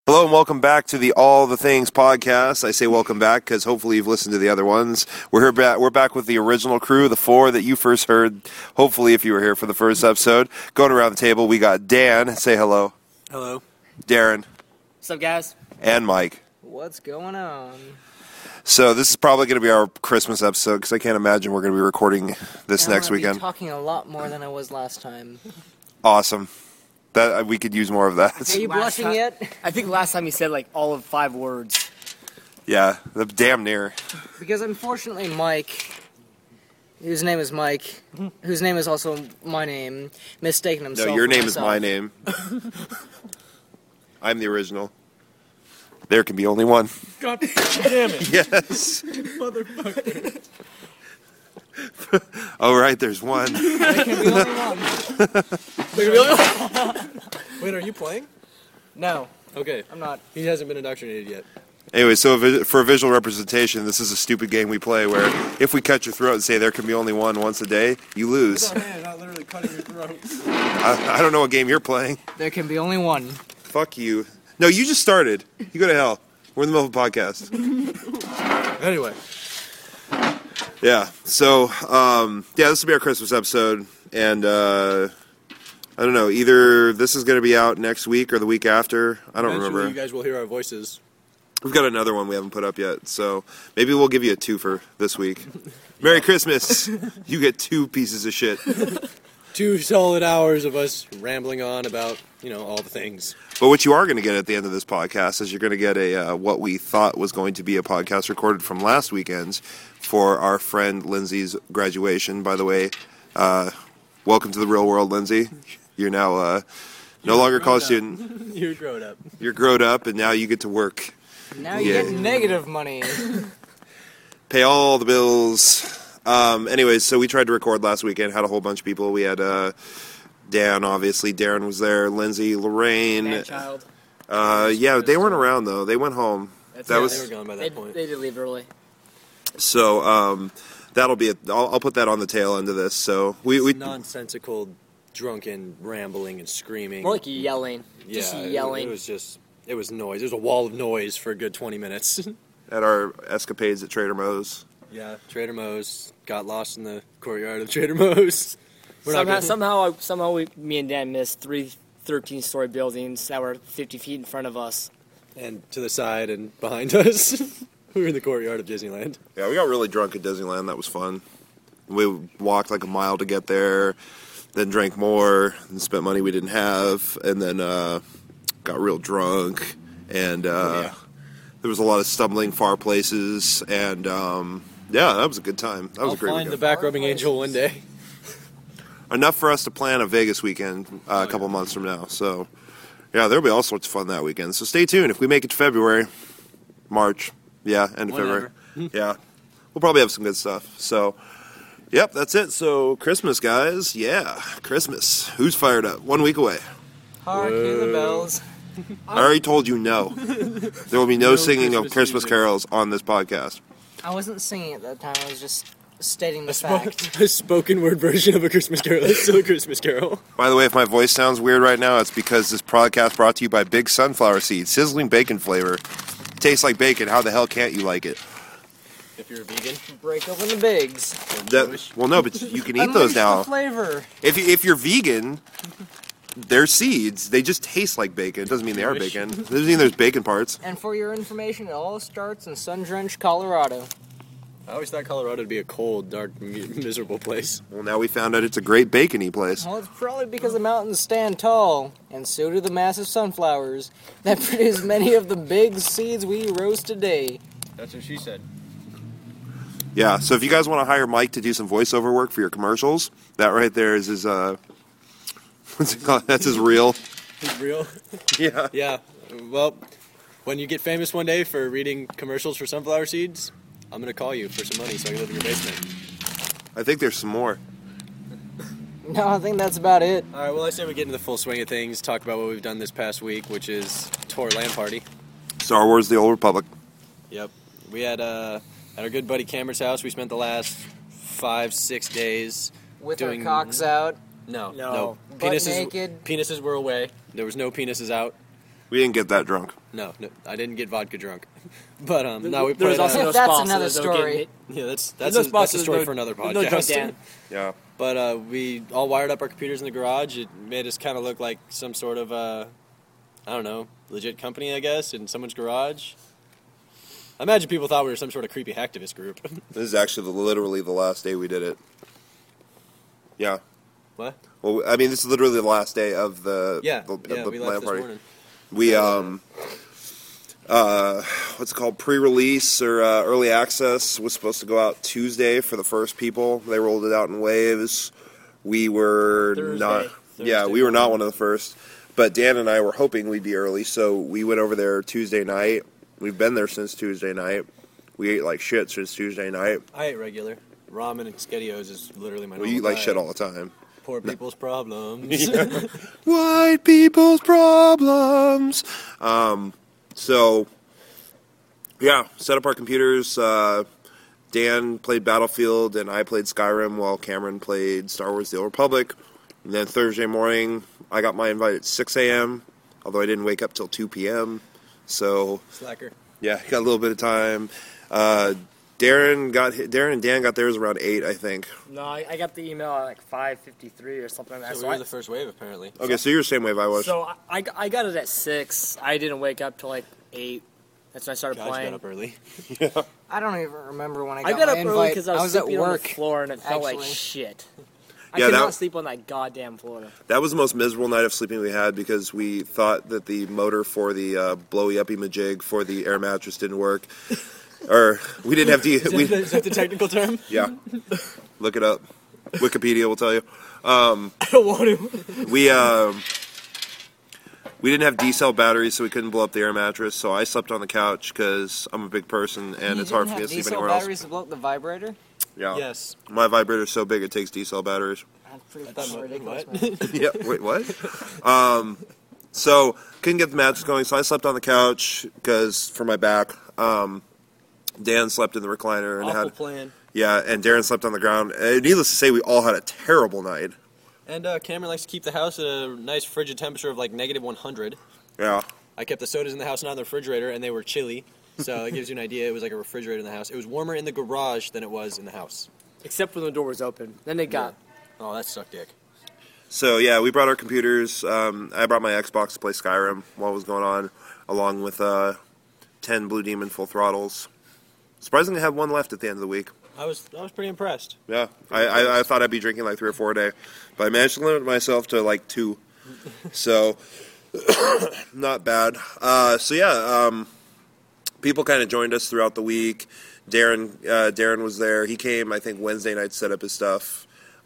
Hello and welcome back to the All the Things podcast. I say welcome back because hopefully you've listened to the other ones. We're back with the original crew, the four that you first heard. Hopefully, if you were here for the first episode, going around the table, we got Dan. Say hello. Hello. Darren. What's up, guys? And Mike. What's going on? So this is probably going to be our Christmas episode because I can't imagine we're going to be recording this And next I'm weekend. talking a lot more than I was last time. Awesome. That we could use more of that. Are you blushing yet? I think last time he said like all of 5 words. Yeah, damn near. Because unfortunately Mike, whose name is Mike, whose name is also my name, mistaken himself No, your for name myself. is my name. I'm the original. There can be only one. God damn it. Yes. Motherfucker. Oh, right, there's one. There can be only one. Wait, are you playing? No, Okay. I'm not. He hasn't been indoctrinated yet. Anyway, so for visual representation, this is a stupid game we play where if we cut your throat and say there can be only one once a day, you lose. Not literally cutting your throat. I don't know what game you're playing. There can be only one. Fuck you. No, you just started. You go to hell. We're in the middle of a podcast. Anyway. Yeah, so, this will be our Christmas episode, and, I don't know, either this is going to be out next week or the week after. I don't Eventually remember. you guys will hear our voices. We've got another one we haven't put up yet, so maybe we'll give you a 2 for this week. Merry Christmas! You get 2 pieces of shit. 2 solid hours of us rambling on about, all the things. But what you are going to get at the end of this podcast is you're going to get a what we thought was going to be a podcast recorded from last weekend's for our friend Lindsay's graduation. By the way, welcome to the real world, Lindsay. You're now no longer a college student. You're grown up. You're grown up, and now you get to work. Now you Yeah. get negative money. Pay all the bills. Anyways, so we tried to record last weekend, had a whole bunch of people. We had Dan, obviously. Darren was there. Lindsay, Lorraine. Man-child. Yeah, they weren't around, though. They went home. That's That it. was- They were gone by They, that point. they did leave early. So that'll be it. I'll put that on the tail end of this. So we Nonsensical, drunken, rambling, and screaming. More like yelling. yeah, Just yelling. It was noise. There was a wall of noise for a good 20 minutes. at our escapades at Trader Moe's. Yeah, Trader Moe's got lost in the courtyard of Trader Moe's. Somehow me and Dan missed 3 13-story buildings that were 50 feet in front of us. And to the side and behind us. We were in the courtyard of Disneyland. Yeah, we got really drunk at Disneyland. That was fun. We walked like a mile to get there, then drank more, and spent money we didn't have, and then got real drunk. And there was a lot of stumbling far places, and that was a good time. That was I'll a great find the weekend. back rubbing angel one day. Enough for us to plan a Vegas weekend a couple months from now. So, yeah, there'll be all sorts of fun that weekend. So stay tuned. If we make it to February, March, end of February. Yeah, we'll probably have some good stuff. So, yep, that's it. So, Christmas, guys. Yeah, Christmas. Who's fired up? 1 week away. Hark, hear the bells. I already told you no. There will be no singing of Christmas Christmas music. carols on this podcast. I wasn't singing at that time, I was just stating the fact. A spoken word version of a Christmas carol. It's still a Christmas carol. By the way, if my voice sounds weird right now, it's because this podcast brought to you by Big Sunflower Seeds, sizzling bacon flavor. Tastes like bacon. How the hell can't you like it? If you're a vegan. Break open the bigs. Well, no, but you can eat those Unleash now. the flavor. If you're vegan, they're seeds. They just taste like bacon. It doesn't mean they are Jewish. bacon. It doesn't mean there's bacon parts. And for your information, it all starts in sun-drenched Colorado. I always thought Colorado would be a cold, dark, miserable place. Well, now we found out it's a great bacony place. Well, it's probably because the mountains stand tall, and so do the massive sunflowers that produce many of the big seeds we roast today. That's what she said. Yeah, so if you guys want to hire Mike to do some voiceover work for your commercials, that right there is his, what's it called? That's his reel. He's real. Yeah. Yeah. Well, when you get famous one day for reading commercials for sunflower seeds, I'm going to call you for some money so I can live in your basement. I think there's some more. No, I think that's about it. All right, well, I say we get into the full swing of things, talk about what we've done this past week, which is tour LAN party. Star Wars: The Old Republic. Yep. We had at our good buddy Cameron's house. We spent the last 5-6 days With doing our cocks out. No. Butt naked. Penises were away. There was no penises out. We didn't get that drunk. No, I didn't get vodka drunk. But no, we There was played. also no That's sponsor, another so don't get story. it. Yeah, that's No a sponsors, story no- for another no drunk podcast. Dan. Yeah. But we all wired up our computers in the garage. It made us kind of look like some sort of, I don't know, legit company, I guess, in someone's garage. I imagine people thought we were some sort of creepy hacktivist group. This is actually literally the last day we did it. Yeah. What? Well, I mean, this is literally the last day of the Yeah, the we LAN left this party. morning. We what's it called? Pre-release or early access was supposed to go out Tuesday for the first people. They rolled it out in waves. We were not. Yeah, we were not one of the first. But Dan and I were hoping we'd be early, so we went over there Tuesday night. We've been there since Tuesday night. We ate like shit since Tuesday night. I ate regular. Ramen and SpaghettiOs is literally my We normal eat like diet. shit all the time. Poor people's problems. White people's problems. So, yeah, set up our computers. Dan played Battlefield, and I played Skyrim, while Cameron played Star Wars: The Old Republic. And then Thursday morning, I got my invite at 6 a.m., although I didn't wake up till 2 p.m. So, Slacker. yeah, got a little bit of time. Darren and Dan got theirs around 8, I think. No, I got the email at like 5:53 or something like that. So So we I, were the first wave, apparently. Okay, so you're the same wave I was. so I got it at 6. I didn't wake up till like 8. That's when I started Guys playing. got up early. I don't even remember when I I got, got my up early invite. because I was at sleeping on the work. floor and it felt like actually. shit. I Yeah, could that- not sleep on that goddamn floor. That was the most miserable night of sleeping we had because we thought that the motor for the blowy uppy majig for the air mattress didn't work. Or we didn't have Is that the technical term? yeah. Look it up. Wikipedia will tell you. I don't want to. We didn't have D-cell batteries, so we couldn't blow up the air mattress. So I slept on the couch because I'm a big person and You it's hard for didn't me to have sleep D-cell anywhere batteries else. to blow up the vibrator? Yeah. Yes. My vibrator's so big it takes D-cell batteries. That's pretty thought- fucking ridiculous, what? man. Yeah. Wait, what? So couldn't get the mattress going, so I slept on the couch because for my back. Dan slept in the recliner and Awful had plan. yeah, and Darren slept on the ground. Needless to say, we all had a terrible night. And Cameron likes to keep the house at a nice frigid temperature of like negative 100. Yeah. I kept the sodas in the house, not in the refrigerator, and they were chilly. So it gives you an idea. It was like a refrigerator in the house. It was warmer in the garage than it was in the house. Except when the door was open. Then they got. Oh, that sucked dick. So yeah, we brought our computers. I brought my Xbox to play Skyrim while it was going on, along with 10 Blue Demon full throttles. Surprisingly, I had one left at the end of the week. I was pretty impressed. Yeah, I thought I'd be drinking like 3 or 4 a day, but I managed to limit myself to like 2. So not bad. So yeah, people kind of joined us throughout the week. Darren was there. He came, I think, Wednesday night to set up his stuff.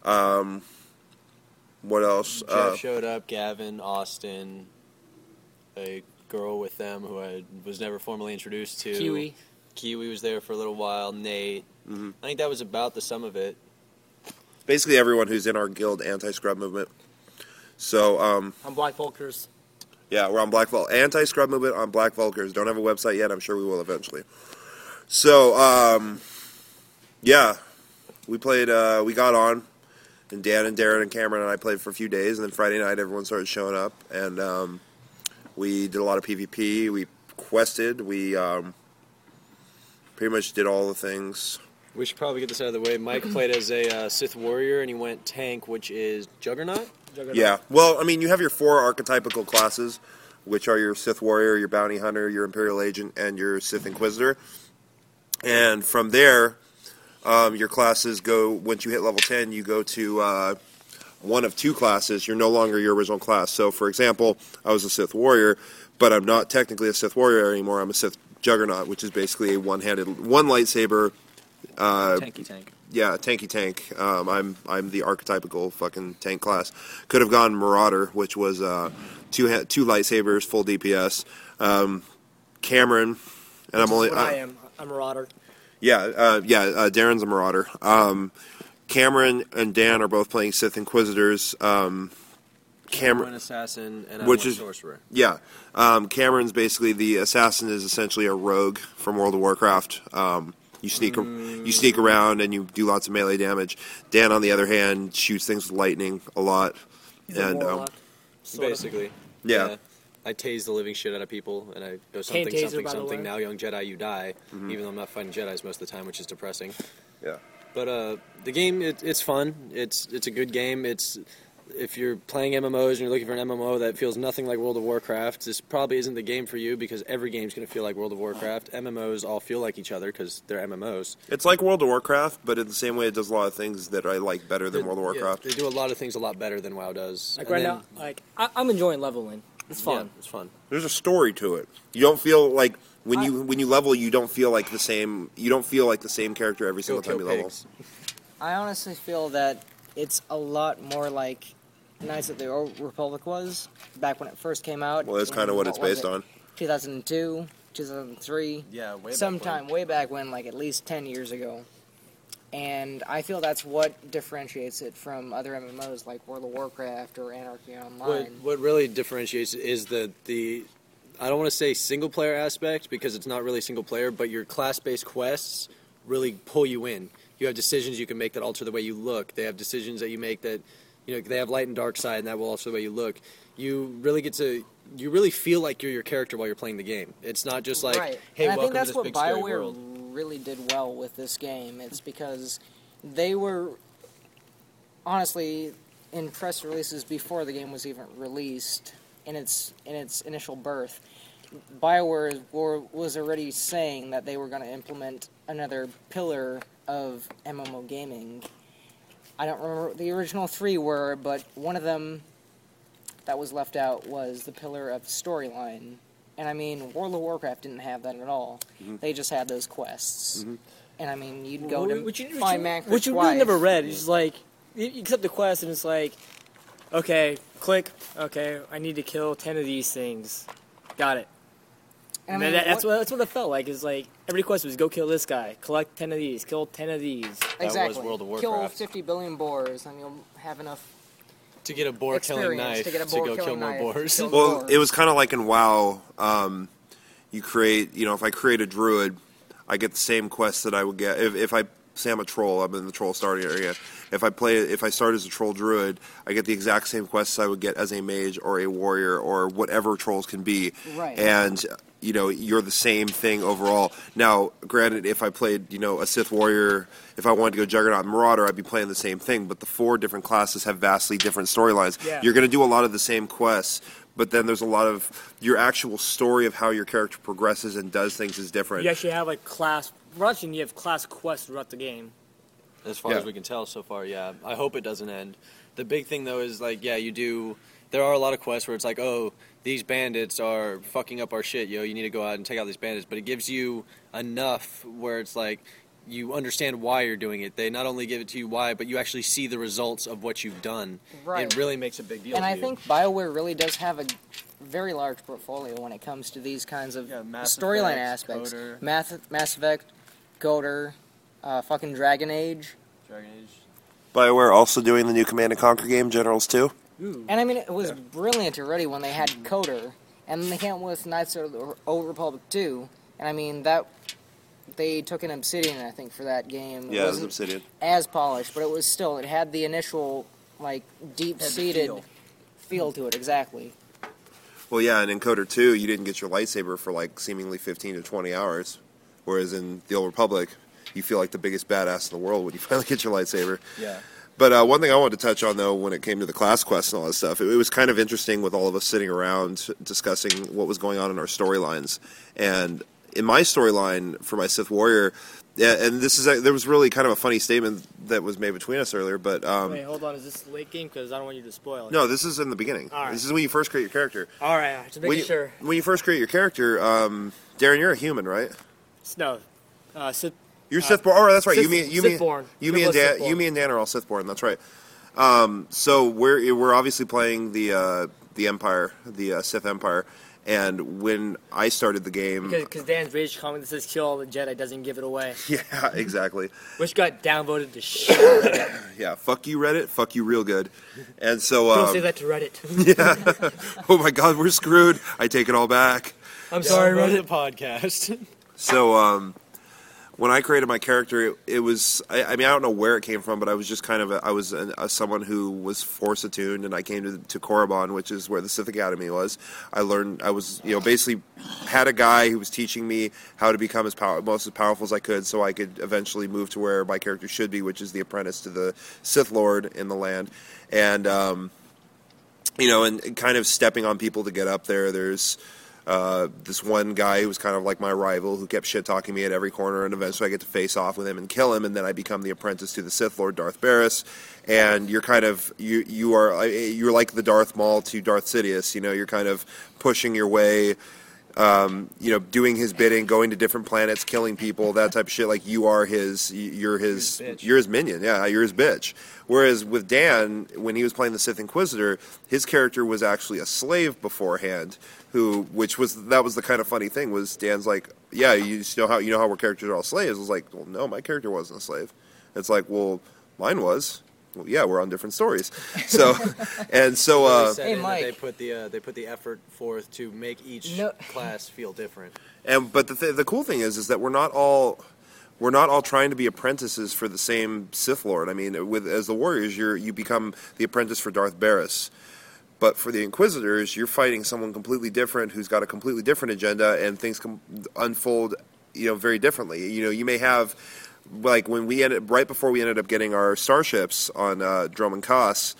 What else? Jeff showed up, Gavin, Austin, a girl with them who I was never formally introduced to. Kiwi was there for a little while, Nate. Mm-hmm. I think that was about the sum of it. Basically everyone who's in our guild anti-scrub movement. So, I'm Black Volkers. yeah, we're on Black Vulk. Anti-scrub movement on Black Vulkers. Don't have a website yet. I'm sure we will eventually. So, yeah, we played, we got on, and Dan and Darren and Cameron and I played for a few days, and then Friday night everyone started showing up, and we did a lot of PvP. We quested. We pretty much did all the things. We should probably get this out of the way. Mike played as a Sith warrior, and he went tank, which is Juggernaut. Yeah. Well, I mean, you have your 4 archetypical classes, which are your Sith Warrior, your Bounty Hunter, your Imperial Agent, and your Sith Inquisitor. And from there, your classes go, once you hit level 10, you go to one of 2 classes. You're no longer your original class. So, for example, I was a Sith Warrior, but I'm not technically a Sith Warrior anymore. I'm a Sith Juggernaut, which is basically a one lightsaber. Tanky tank. Yeah, tanky tank. I'm the archetypical fucking tank class. Could have gone Marauder, which was 2 lightsabers, full DPS. Cameron, and I'm only. What I am. I'm a Marauder. Darren's a Marauder. Cameron and Dan are both playing Sith Inquisitors. I'm Cameron, an assassin, and I'm which a is sorcerer. yeah. Cameron's basically the assassin is essentially a rogue from World of Warcraft. You sneak around and you do lots of melee damage. Dan, on the other hand, shoots things with lightning a lot. He's a And warlock. Sort of. Basically. yeah. I tase the living shit out of people, and I go Cane something, taser, something, by the something. way. Now, young Jedi, you die. Even though I'm not fighting Jedis most of the time, which is depressing. Yeah. But the game, it's fun. It's a good game. If you're playing MMOs and you're looking for an MMO that feels nothing like World of Warcraft, this probably isn't the game for you because every game's going to feel like World of Warcraft. MMOs all feel like each other because they're MMOs. It's like World of Warcraft, but in the same way, it does a lot of things that I like better than World of Warcraft. Yeah, they do a lot of things a lot better than WoW does. Like And right then- now, like I'm enjoying leveling. It's fun. Yeah, it's fun. There's a story to it. You don't feel like when you level, you don't feel like the same. You don't feel like the same character every Go single time kill you level. pigs. I honestly feel that it's a lot more like Knights of the Old Republic was back when it first came out. Well, that's kind of what it's based on. 2002, 2003. Yeah, way back sometime when. way back when, like at least 10 years ago. And I feel that's what differentiates it from other MMOs like World of Warcraft or Anarchy Online. What really differentiates it is the I don't want to say single player aspect because it's not really single player, but your class based quests really pull you in. You have decisions you can make that alter the way you look. They have decisions that you make that they have light and dark side, and that will alter the way you look. You really feel like you're your character while you're playing the game. It's not just like, right. hey, and I welcome think that's to this what big scary BioWare world. really did well with this game. It's because they were honestly in press releases before the game was even released in its initial birth. BioWare was already saying that they were going to implement another pillar of MMO gaming. I don't remember what the original three were, but one of them that was left out was the pillar of storyline. And I mean, World of Warcraft didn't have that at all. They just had those quests. And I mean, you'd go to find Mancrich's which you wife. really never read. It's like you accept the quest, and it's like, okay, click. Okay, I need to kill 10 of these things. Got it. And I mean, that's what it felt like. Is like every quest was go kill this guy, collect 10 of these, kill 10 of these. exactly. was World of Kill Warcraft. 50 billion boars, and you'll have enough To get a boar killing experience knife to get a to boar go kill killing more knife. boars. Kill Well, boars. it was kind of like in WoW. You create, if I create a druid, I get the same quest that I would get if I say I'm a troll. I'm in the troll starting area. If I start as a troll druid, I get the exact same quests I would get as a mage or a warrior or whatever trolls can be. Right. And you're the same thing overall. Now, granted, if I played, a Sith warrior, if I wanted to go Juggernaut and Marauder, I'd be playing the same thing. But the 4 different classes have vastly different storylines. Yeah. You're going to do a lot of the same quests, but then there's a lot of your actual story of how your character progresses and does things is different. You actually have like class. Russian, you have class quests throughout the game. As far Yeah. as we can tell so far, yeah. I hope it doesn't end. The big thing, though, is, you do... There are a lot of quests where it's like, oh, these bandits are fucking up our shit, yo. You need to go out and take out these bandits. But it gives you enough where it's like you understand why you're doing it. They not only give it to you why, but you actually see the results of what you've done. Right. It really makes a big deal And to I you. think BioWare really does have a very large portfolio when it comes to these kinds of Yeah, Mass storyline Effect, aspects. Coder. Mass Effect, Coder, fucking Dragon Age. Dragon Age. BioWare also doing the new Command & Conquer game, Generals 2. Ooh. And I mean, it was brilliant already when they had Coder, and then they came with Knights of the Old Republic 2, and I mean, that they took an Obsidian, I think, for that game. Yeah, it was wasn't Obsidian. as polished, but it had the initial, deep-seated feel to it, exactly. Well, yeah, and in Coder 2, you didn't get your lightsaber for seemingly 15 to 20 hours, whereas in the Old Republic, you feel like the biggest badass in the world when you finally get your lightsaber. Yeah. But one thing I wanted to touch on, though, when it came to the class quests and all that stuff, it was kind of interesting with all of us sitting around discussing what was going on in our storylines. And in my storyline for my Sith Warrior, and there was really kind of a funny statement that was made between us earlier, but... Wait, hold on. Is this late game? Because I don't want you to spoil it. no, this is in the beginning. All right. This is when you first create your character. All right, just making sure. When you first create your character, Darren, you're a human, right? No, Sith. You're Sithborn. Oh, that's right. Sithborn. You, me, and Dan. Sithborn. You, me, and Dan are all Sithborn. That's right. So we're obviously playing the Empire, the Sith Empire, and when I started the game, Because Dan's rage comment that says kill all the Jedi doesn't give it away. yeah, exactly. Which got downvoted to shit. Yeah, fuck you, Reddit. Fuck you, real good. And so, Don't say that to Reddit. yeah. Oh my God, we're screwed. I take it all back. I'm sorry, Download Reddit. the podcast. So, when I created my character, it was, I mean, I don't know where it came from, but I was just kind of, someone who was Force attuned, and I came to Korriban, which is where the Sith Academy was. I was, basically had a guy who was teaching me how to become most as powerful as I could, so I could eventually move to where my character should be, which is the apprentice to the Sith Lord in the land. And, and kind of stepping on people to get up there. There's this one guy who was kind of like my rival who kept shit-talking me at every corner, and eventually I get to face off with him and kill him, and then I become the apprentice to the Sith Lord Darth Barris, and you're kind of, you're like the Darth Maul to Darth Sidious, you're kind of pushing your way, doing his bidding, going to different planets, killing people, that type of shit. Like you're his minion. Yeah, you're his bitch. Whereas with Dan, when he was playing the Sith Inquisitor, his character was actually a slave beforehand. That was the kind of funny thing, was Dan's like, yeah, you know how our characters are all slaves. I was like, well, no, my character wasn't a slave. It's like, well, mine was. Well, yeah, we're on different stories. So, Hey, Mike. They put the effort forth to make each class feel different. But the cool thing is that we're not all trying to be apprentices for the same Sith Lord. I mean, as the warriors, you become the apprentice for Darth Barris. But for the Inquisitors, you're fighting someone completely different who's got a completely different agenda, and things can unfold, very differently. You may have, like when right before we ended up getting our starships on Dromund Kaas,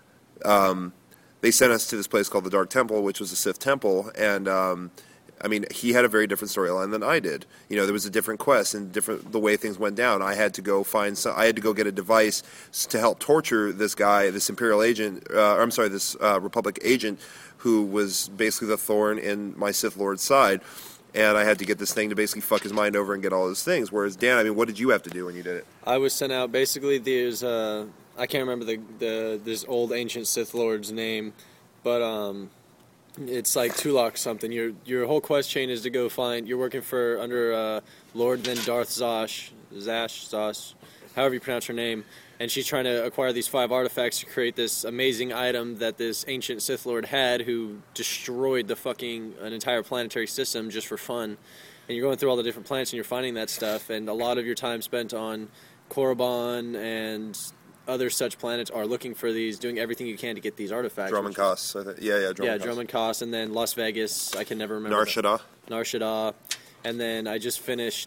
they sent us to this place called the Dark Temple, which was a Sith temple, and he had a very different storyline than I did. There was a different quest and the way things went down. I had to go get a device to help torture this guy, this Imperial agent, this Republic agent, who was basically the thorn in my Sith Lord's side. And I had to get this thing to basically fuck his mind over and get all those things. Whereas Dan, what did you have to do when you did it? I was sent out, basically, there's, I can't remember this old ancient Sith Lord's name, but, it's like Tulak something. Your whole quest chain is to go find. You're working under Lord then Darth Zosh, however you pronounce her name, and she's trying to acquire these 5 artifacts to create this amazing item that this ancient Sith Lord had, who destroyed an entire planetary system just for fun. And you're going through all the different planets and you're finding that stuff, and a lot of your time spent on Korriban and other such planets are looking for these, doing everything you can to get these artifacts. Dromund Kaas. Dromund Kaas, and then Las Vegas. I can never remember. Nar Shaddaa. And then I just finished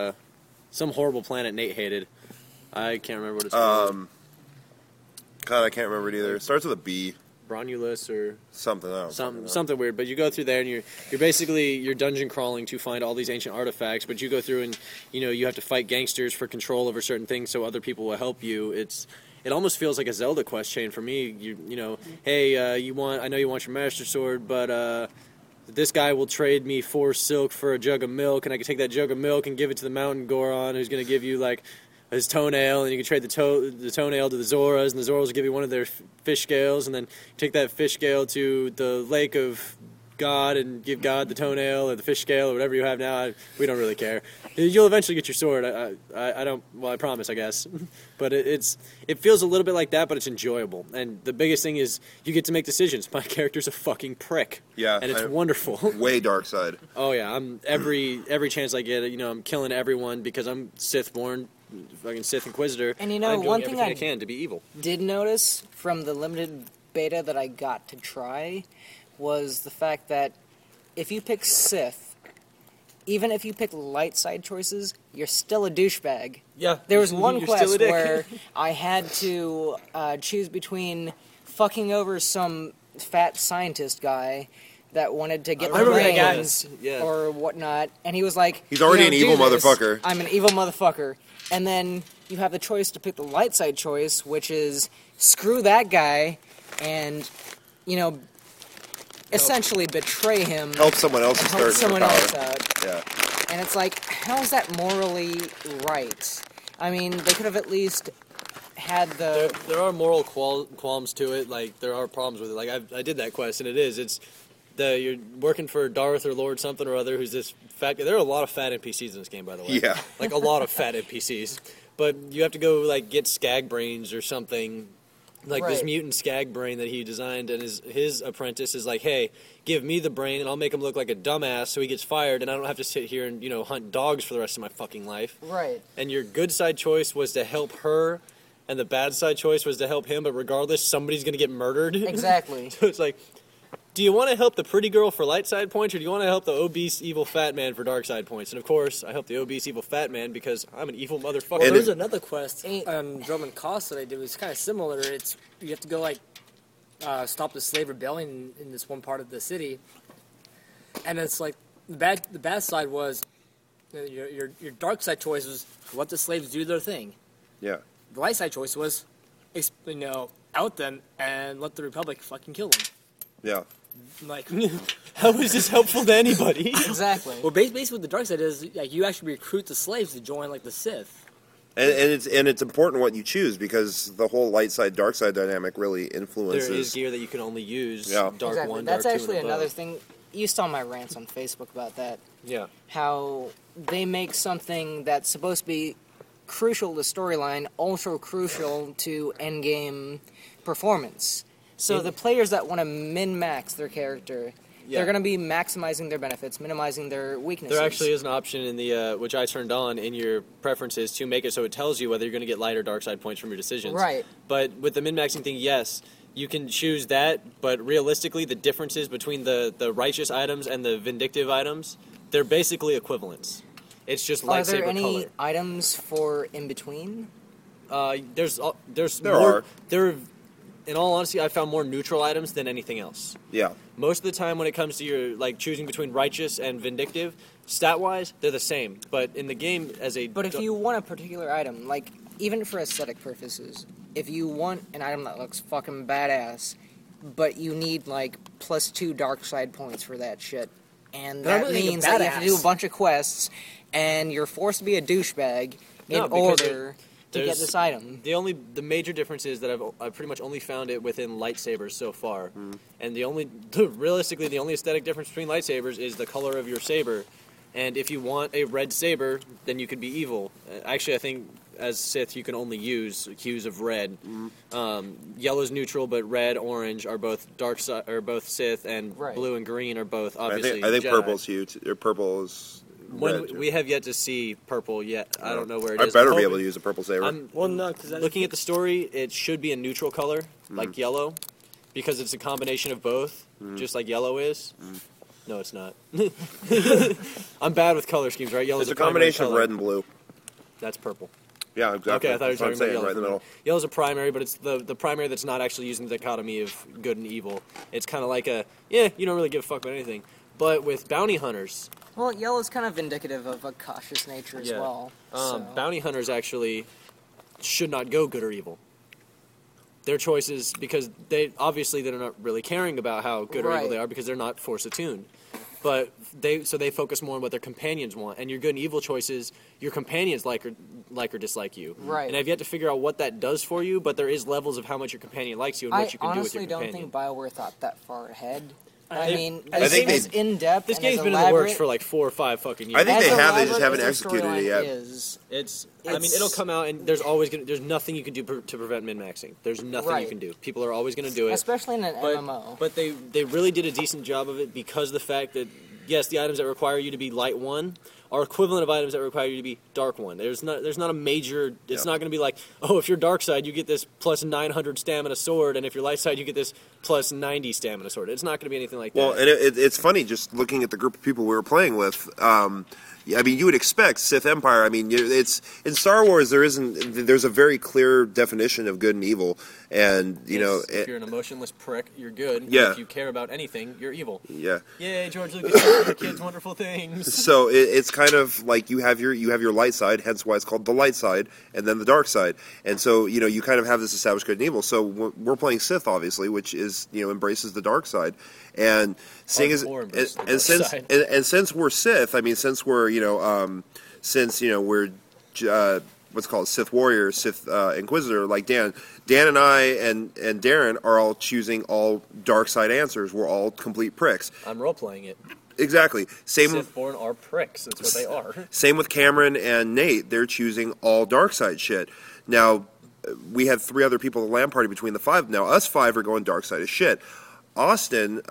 some horrible planet Nate hated. I can't remember what it's called. God, I can't remember it either. It starts with a B. Bronulus or something. Something weird. But you go through there and you're dungeon crawling to find all these ancient artifacts. But you go through and you have to fight gangsters for control over certain things, so other people will help you. It almost feels like a Zelda quest chain for me. Hey, I know you want your Master Sword, but this guy will trade me 4 silk for a jug of milk, and I can take that jug of milk and give it to the Mountain Goron, who's going to give you like his toenail, and you can trade the toenail to the Zoras, and the Zoras will give you one of their fish scales, and then take that fish scale to the Lake of God and give God the toenail or the fish scale or whatever you have now. We don't really care. You'll eventually get your sword. I don't. Well, I promise, I guess. But it feels a little bit like that, but it's enjoyable. And the biggest thing is you get to make decisions. My character's a fucking prick. Yeah, and it's wonderful. Way dark side. Oh yeah, I'm every chance I get. I'm killing everyone because I'm Sith born. Fucking Sith Inquisitor. And I'm doing one thing I can to be evil. Did notice from the limited beta that I got to try was the fact that if you pick Sith, even if you pick light side choices, you're still a douchebag. Yeah. There was one quest where I had to choose between fucking over some fat scientist guy that wanted to get the brains or whatnot, and he was like, he's already an evil motherfucker. I'm an evil motherfucker. And then you have the choice to pick the light side choice, which is screw that guy and, essentially betray him. Help someone else out. Yeah. And it's like, how is that morally right? I mean, they could have at least had the... There are moral qualms to it. Like, there are problems with it. Like, I did that quest, and you're working for Darth or Lord something or other, who's this fat guy. There are a lot of fat NPCs in this game, by the way. Yeah. Like, a lot of fat NPCs. But you have to go, like, get Skag Brains or something Like this Right. mutant skag brain that he designed, and his apprentice is like, hey, give me the brain and I'll make him look like a dumbass so he gets fired and I don't have to sit here and, hunt dogs for the rest of my fucking life. Right. And your good side choice was to help her, and the bad side choice was to help him, but regardless, somebody's going to get murdered. Exactly. So it's like, do you want to help the pretty girl for light side points, or do you want to help the obese, evil fat man for dark side points? And of course, I help the obese, evil fat man because I'm an evil motherfucker. Well, And there's it- another quest on Drum and Cost that I did. It's kind of similar. It's you have to go stop the slave rebellion in this one part of the city, and it's like the bad side was your dark side choice was let the slaves do their thing. Yeah. The light side choice was out them and let the Republic fucking kill them. Yeah. Like, How is this helpful to anybody? Exactly. well, basically what the dark side is, you actually recruit the slaves to join the Sith. And it's important what you choose because the whole light side dark side dynamic really influences. There is gear that you can only use. Yeah. Dark Exactly. 1, That's Dark 2, actually and above. another thing. You saw my rants on Facebook about that. Yeah. How they make something that's supposed to be crucial to storyline also crucial to endgame performance. So the players that want to min-max their character, Yeah. they're going to be maximizing their benefits, minimizing their weaknesses. There actually is an option in the which I turned on in your preferences to make it so it tells you whether you're going to get light or dark side points from your decisions. Right. But with the min-maxing thing, yes, you can choose that, but realistically the differences between the righteous items and the vindictive items, they're basically equivalents. It's just Are there lightsaber any color. items for in between? There's There more, are. There, in all honesty, I found more neutral items than anything else. Yeah. Most of the time when it comes to your choosing between righteous and vindictive, stat-wise, they're the same. But in the game But if you want a particular item, even for aesthetic purposes, if you want an item that looks fucking badass, but you need +2 dark side points for that shit, and But I that really think a means that you have to do a badass- bunch of quests, and you're forced to be a douchebag No, in because order to get there's- this item. the major difference is that I've pretty much only found it within lightsabers so far, and realistically the only aesthetic difference between lightsabers is the color of your saber. And if you want a red saber, then you could be evil. Actually, I think as Sith you can only use hues of red. Yellow's neutral, but red, orange are both dark side or both Sith, and Right. blue and green are both I obviously. think Jedi. purple's huge. Or purple is When red. we have yet to see purple yet. I don't know where it I is. better I'm be hoping- able to use a purple saber. I'm Well, no, because looking at the story, it should be a neutral color, like yellow, because it's a combination of both, just like yellow is. No, it's not. I'm bad with color schemes, right? Yellow's It's a primary combination of color. red and blue. That's purple. Yeah, exactly. Okay, I thought you were That's what I'm talking about saying, yellow. right in the middle. Yellow's a primary, but it's the primary that's not actually using the dichotomy of good and evil. It's kind of like you don't really give a fuck about anything. But with bounty hunters, Well, yellow's kind of indicative of a cautious nature as Yeah. well. So. bounty hunters actually should not go good or evil. Their choices, because they're not really caring about how good or evil Right. they are because they're not force attuned. But they focus more on what their companions want, and your good and evil choices, your companions like or dislike you. Right. And I've yet to figure out what that does for you, but there is levels of how much your companion likes you and what I you can do with your honestly don't companion. think BioWare thought that far ahead. I They- mean, I as, think as they- in depth. This and game's as been in the works elaborate- for like 4 or 5 fucking years. I think as they have, they just elaborate haven't as the executed it storyline yet. Is, I mean, it'll come out, and there's nothing you can do to prevent min-maxing. There's nothing you Right. can do. People are always going to do it. especially in an MMO. But they really did a decent job of it because of the fact that, yes, the items that require you to be light 1 are equivalent of items that require you to be dark 1. There's not a major. It's Yeah. not going to be like, oh, if you're dark side, you get this plus 900 stamina sword, and if you're light side, you get this plus 90 stamina sword. It's not going to be anything like Well, that. and it's funny just looking at the group of people we were playing with. I mean, you would expect Sith Empire. I mean, it's in Star Wars. There's a very clear definition of good and evil, and if you're an emotionless prick, you're good. Yeah. If you care about anything, you're evil. yeah. Yay, George Lucas, teaching your kids wonderful things. So it's kind of like you have your light side, hence why it's called the light side, and then the dark side. And so you kind of have this established good and evil. So we're playing Sith, obviously, which is embraces the dark side. And seeing as Hardcore embrace the and dark since side. and since we're Sith, I mean, since we're we're what's called Sith warrior, Sith inquisitor, like Dan and I and Darren are all choosing all dark side answers. We're all complete pricks. I'm role playing it. Exactly. Sith-born are pricks. That's what they are. Same with Cameron and Nate. They're choosing all dark side shit. Now, we had 3 other people at the LAN party between the 5. Now, us 5 are going dark side as shit. Austin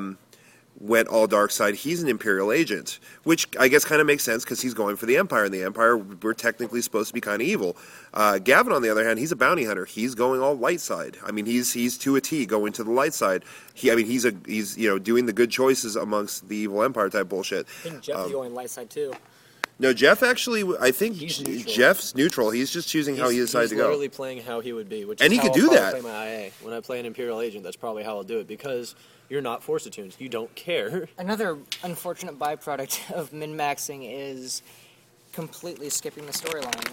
went all dark side. He's an Imperial agent, which I guess kind of makes sense because he's going for the Empire. And the Empire, we're technically supposed to be kind of evil. Gavin, on the other hand, he's a bounty hunter. He's going all light side. I mean, he's to a T going to the light side. He's doing the good choices amongst the evil Empire type bullshit. I think Jeff is going light side too. No, Jeff actually, I think He's neutral. Jeff's neutral. He's just choosing how he decides to He's go. literally playing how he would be, which And is he how could I'll do probably that. play my IA. When I play an Imperial agent, that's probably how I'll do it, because you're not force attuned. You don't care. Another unfortunate byproduct of min-maxing is completely skipping the storyline.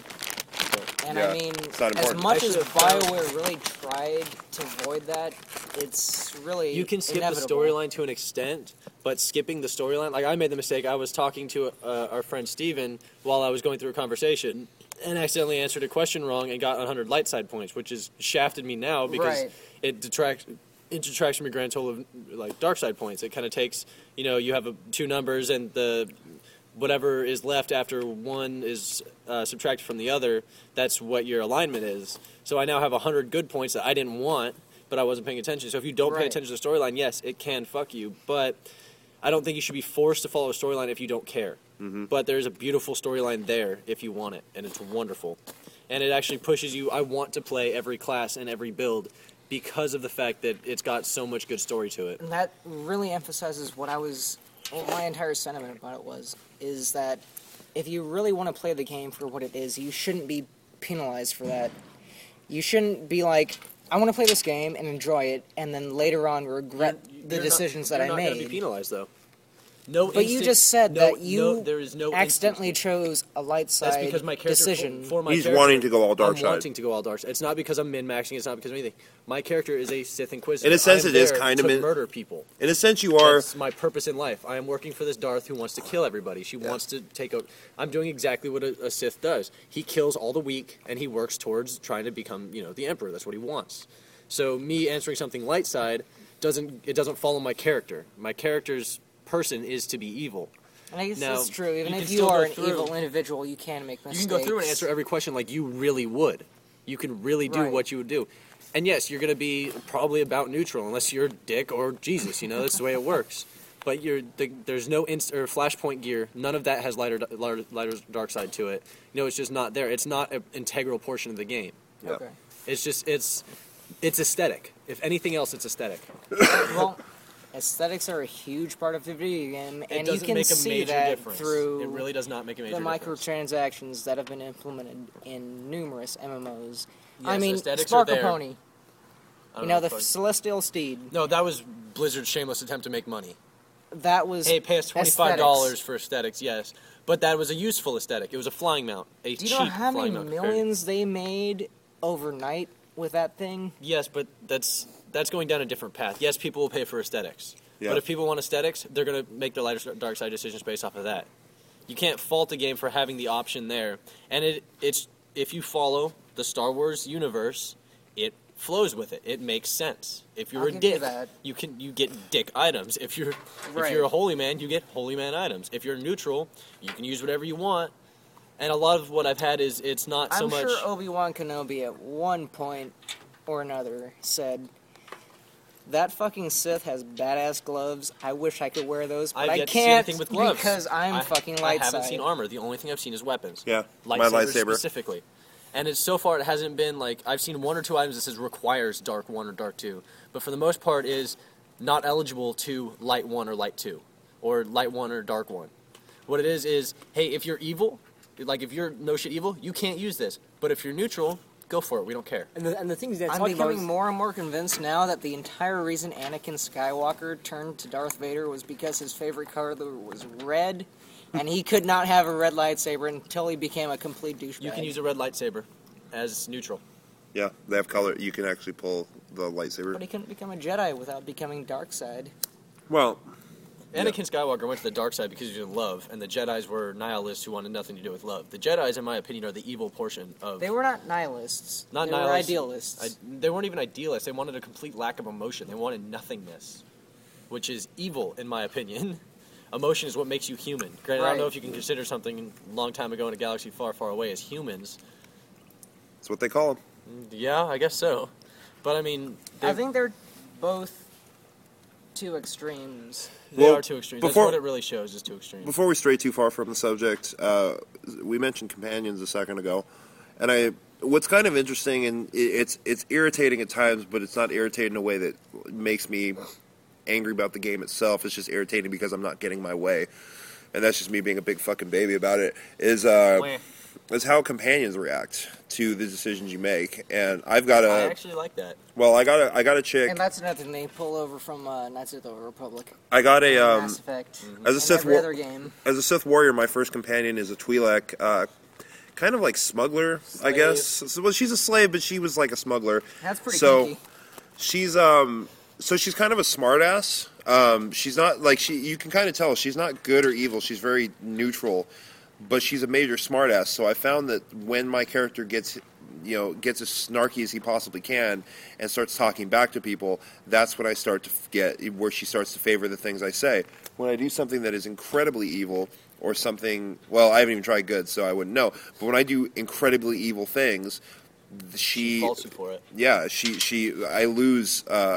And Yeah, I mean, it's not as important. much I as should've found- BioWare really tried to avoid that, it's really You can skip inevitable. the storyline to an extent, but skipping the storyline, like I made the mistake. I was talking to our friend Steven while I was going through a conversation and accidentally answered a question wrong and got 100 light side points, which has shafted me now because Right. it detracts from your grand total of like dark side points. It kind of takes, you have 2 numbers and the whatever is left after one is subtracted from the other, that's what your alignment is. So I now have 100 good points that I didn't want, but I wasn't paying attention. So if you don't pay Right. attention to the storyline, yes, it can fuck you, but I don't think you should be forced to follow a storyline if you don't care. Mm-hmm. But there's a beautiful storyline there if you want it, and it's wonderful. And it actually pushes you. I want to play every class and every build because of the fact that it's got so much good story to it. And that really emphasizes what my entire sentiment about it is that if you really want to play the game for what it is, you shouldn't be penalized for that. You shouldn't be like, I want to play this game and enjoy it, and then later on regret the decisions that I You're not going to made. be penalized, though. No, But you just said that you there is no accidentally instance. chose a light That's side because my character, decision. for my He's character, wanting to go all dark I'm side. wanting to go all dark side. It's not because I'm min-maxing. It's not because of anything. My character is a Sith Inquisitor. In a sense, I am it is there kind of to min- murder people. In a sense, you are. That's my purpose in life. I am working for this Darth who wants to kill everybody. She wants to take out. I'm doing exactly what a Sith does. He kills all the weak, and he works towards trying to become, the Emperor. That's what he wants. So me answering something light side doesn't follow my character. My character's person is to be evil. And I guess Now, that's true. Even you if can you still are go an through. evil individual, you can make mistakes. You can go through and answer every question like you really would. You can really do Right. what you would do. And yes, you're going to be probably about neutral unless you're Dick or Jesus. That's the way it works. But there's no or flashpoint gear. None of that has lighter dark side to it. It's just not there. It's not an integral portion of the game. Okay. It's just it's aesthetic. If anything else, it's aesthetic. Well, aesthetics are a huge part of the video game, It and you doesn't can make a see major that difference. through It really does not make a major the difference. microtransactions that have been implemented in numerous MMOs. I Yes, mean, aesthetics are Sparkle there. Pony. I don't The if I- Celestial Steed. No, that was Blizzard's shameless attempt to make money. That was. Hey, pay us $25 aesthetics. for aesthetics, yes. But that was a useful aesthetic. It was a flying mount. A Do you cheap know how many flying mount. millions they made overnight with that thing? Yes, but that's going down a different path. Yes, people will pay for aesthetics. Yeah. But if people want aesthetics, they're going to make their lighter dark side decisions based off of that. You can't fault a game for having the option there. And it's if you follow the Star Wars universe, it flows with it. It makes sense. If you're I'll a give you dick, that. you get dick items. If you're Right. a holy man, you get holy man items. If you're neutral, you can use whatever you want. And a lot of what I've had is it's not so I'm much. sure Obi-Wan Kenobi at one point or another said, that fucking Sith has badass gloves. I wish I could wear those, but I've I yet to see can't anything with gloves. because I'm fucking light I haven't side. seen armor. The only thing I've seen is weapons. Yeah, my Lightsabers lightsaber. specifically. And it's so far it hasn't been like I've seen 1 or 2 items that says requires dark 1 or dark 2, but for the most part is not eligible to light 1 or light 2, or light 1 or dark 1. What it is hey, if you're evil, like if you're no shit evil, you can't use this. But if you're neutral, go for it. We don't care. And the things that I'm talking about becoming is- more and more convinced now that the entire reason Anakin Skywalker turned to Darth Vader was because his favorite color was red, and he could not have a red lightsaber until he became a complete douchebag. You can use a red lightsaber as neutral. Yeah, they have color. You can actually pull the lightsaber. But he couldn't become a Jedi without becoming dark side. Well, Anakin Skywalker went to the dark side because he was in love, and the Jedis were nihilists who wanted nothing to do with love. The Jedis, in my opinion, are the evil portion of... They were not nihilists. Not they nihilists. were idealists. They weren't even idealists. They wanted a complete lack of emotion. They wanted nothingness, which is evil, in my opinion. Emotion is what makes you human. Granted, I don't know Right. if you can consider something a long time ago in a galaxy far, far away as humans. that's what they call them. Yeah, I guess so. But I mean, I think they're both two extremes. they Well, are two extremes. before- That's what it really shows, is two extremes. Before we stray too far from the subject, we mentioned companions a second ago, and what's kind of interesting, and it's irritating at times, but it's not irritating in a way that makes me angry about the game itself. It's just irritating because I'm not getting my way, and that's just me being a big fucking baby about it. Is how companions react to the decisions you make, and I've got I a actually like that. I got a chick. And that's another thing they pull over from Knights of the Old Republic. I got a Mass Effect. as a and Sith every war- other game. as a Sith warrior, my first companion is a Twi'lek, kind of like smuggler, I Slave. guess. Well, she's a slave, but she was like a smuggler. That's pretty So kinky. she's she's kind of a smartass. She's not like you can kind of tell she's not good or evil. She's very neutral, but she's a major smartass. So I found that when my character gets as snarky as he possibly can and starts talking back to people, that's when I start to get where she starts to favor the things I say. When I do something that is incredibly evil or something, well, I haven't even tried good, so I wouldn't know. But when I do incredibly evil things, she Faults you for it. yeah, I lose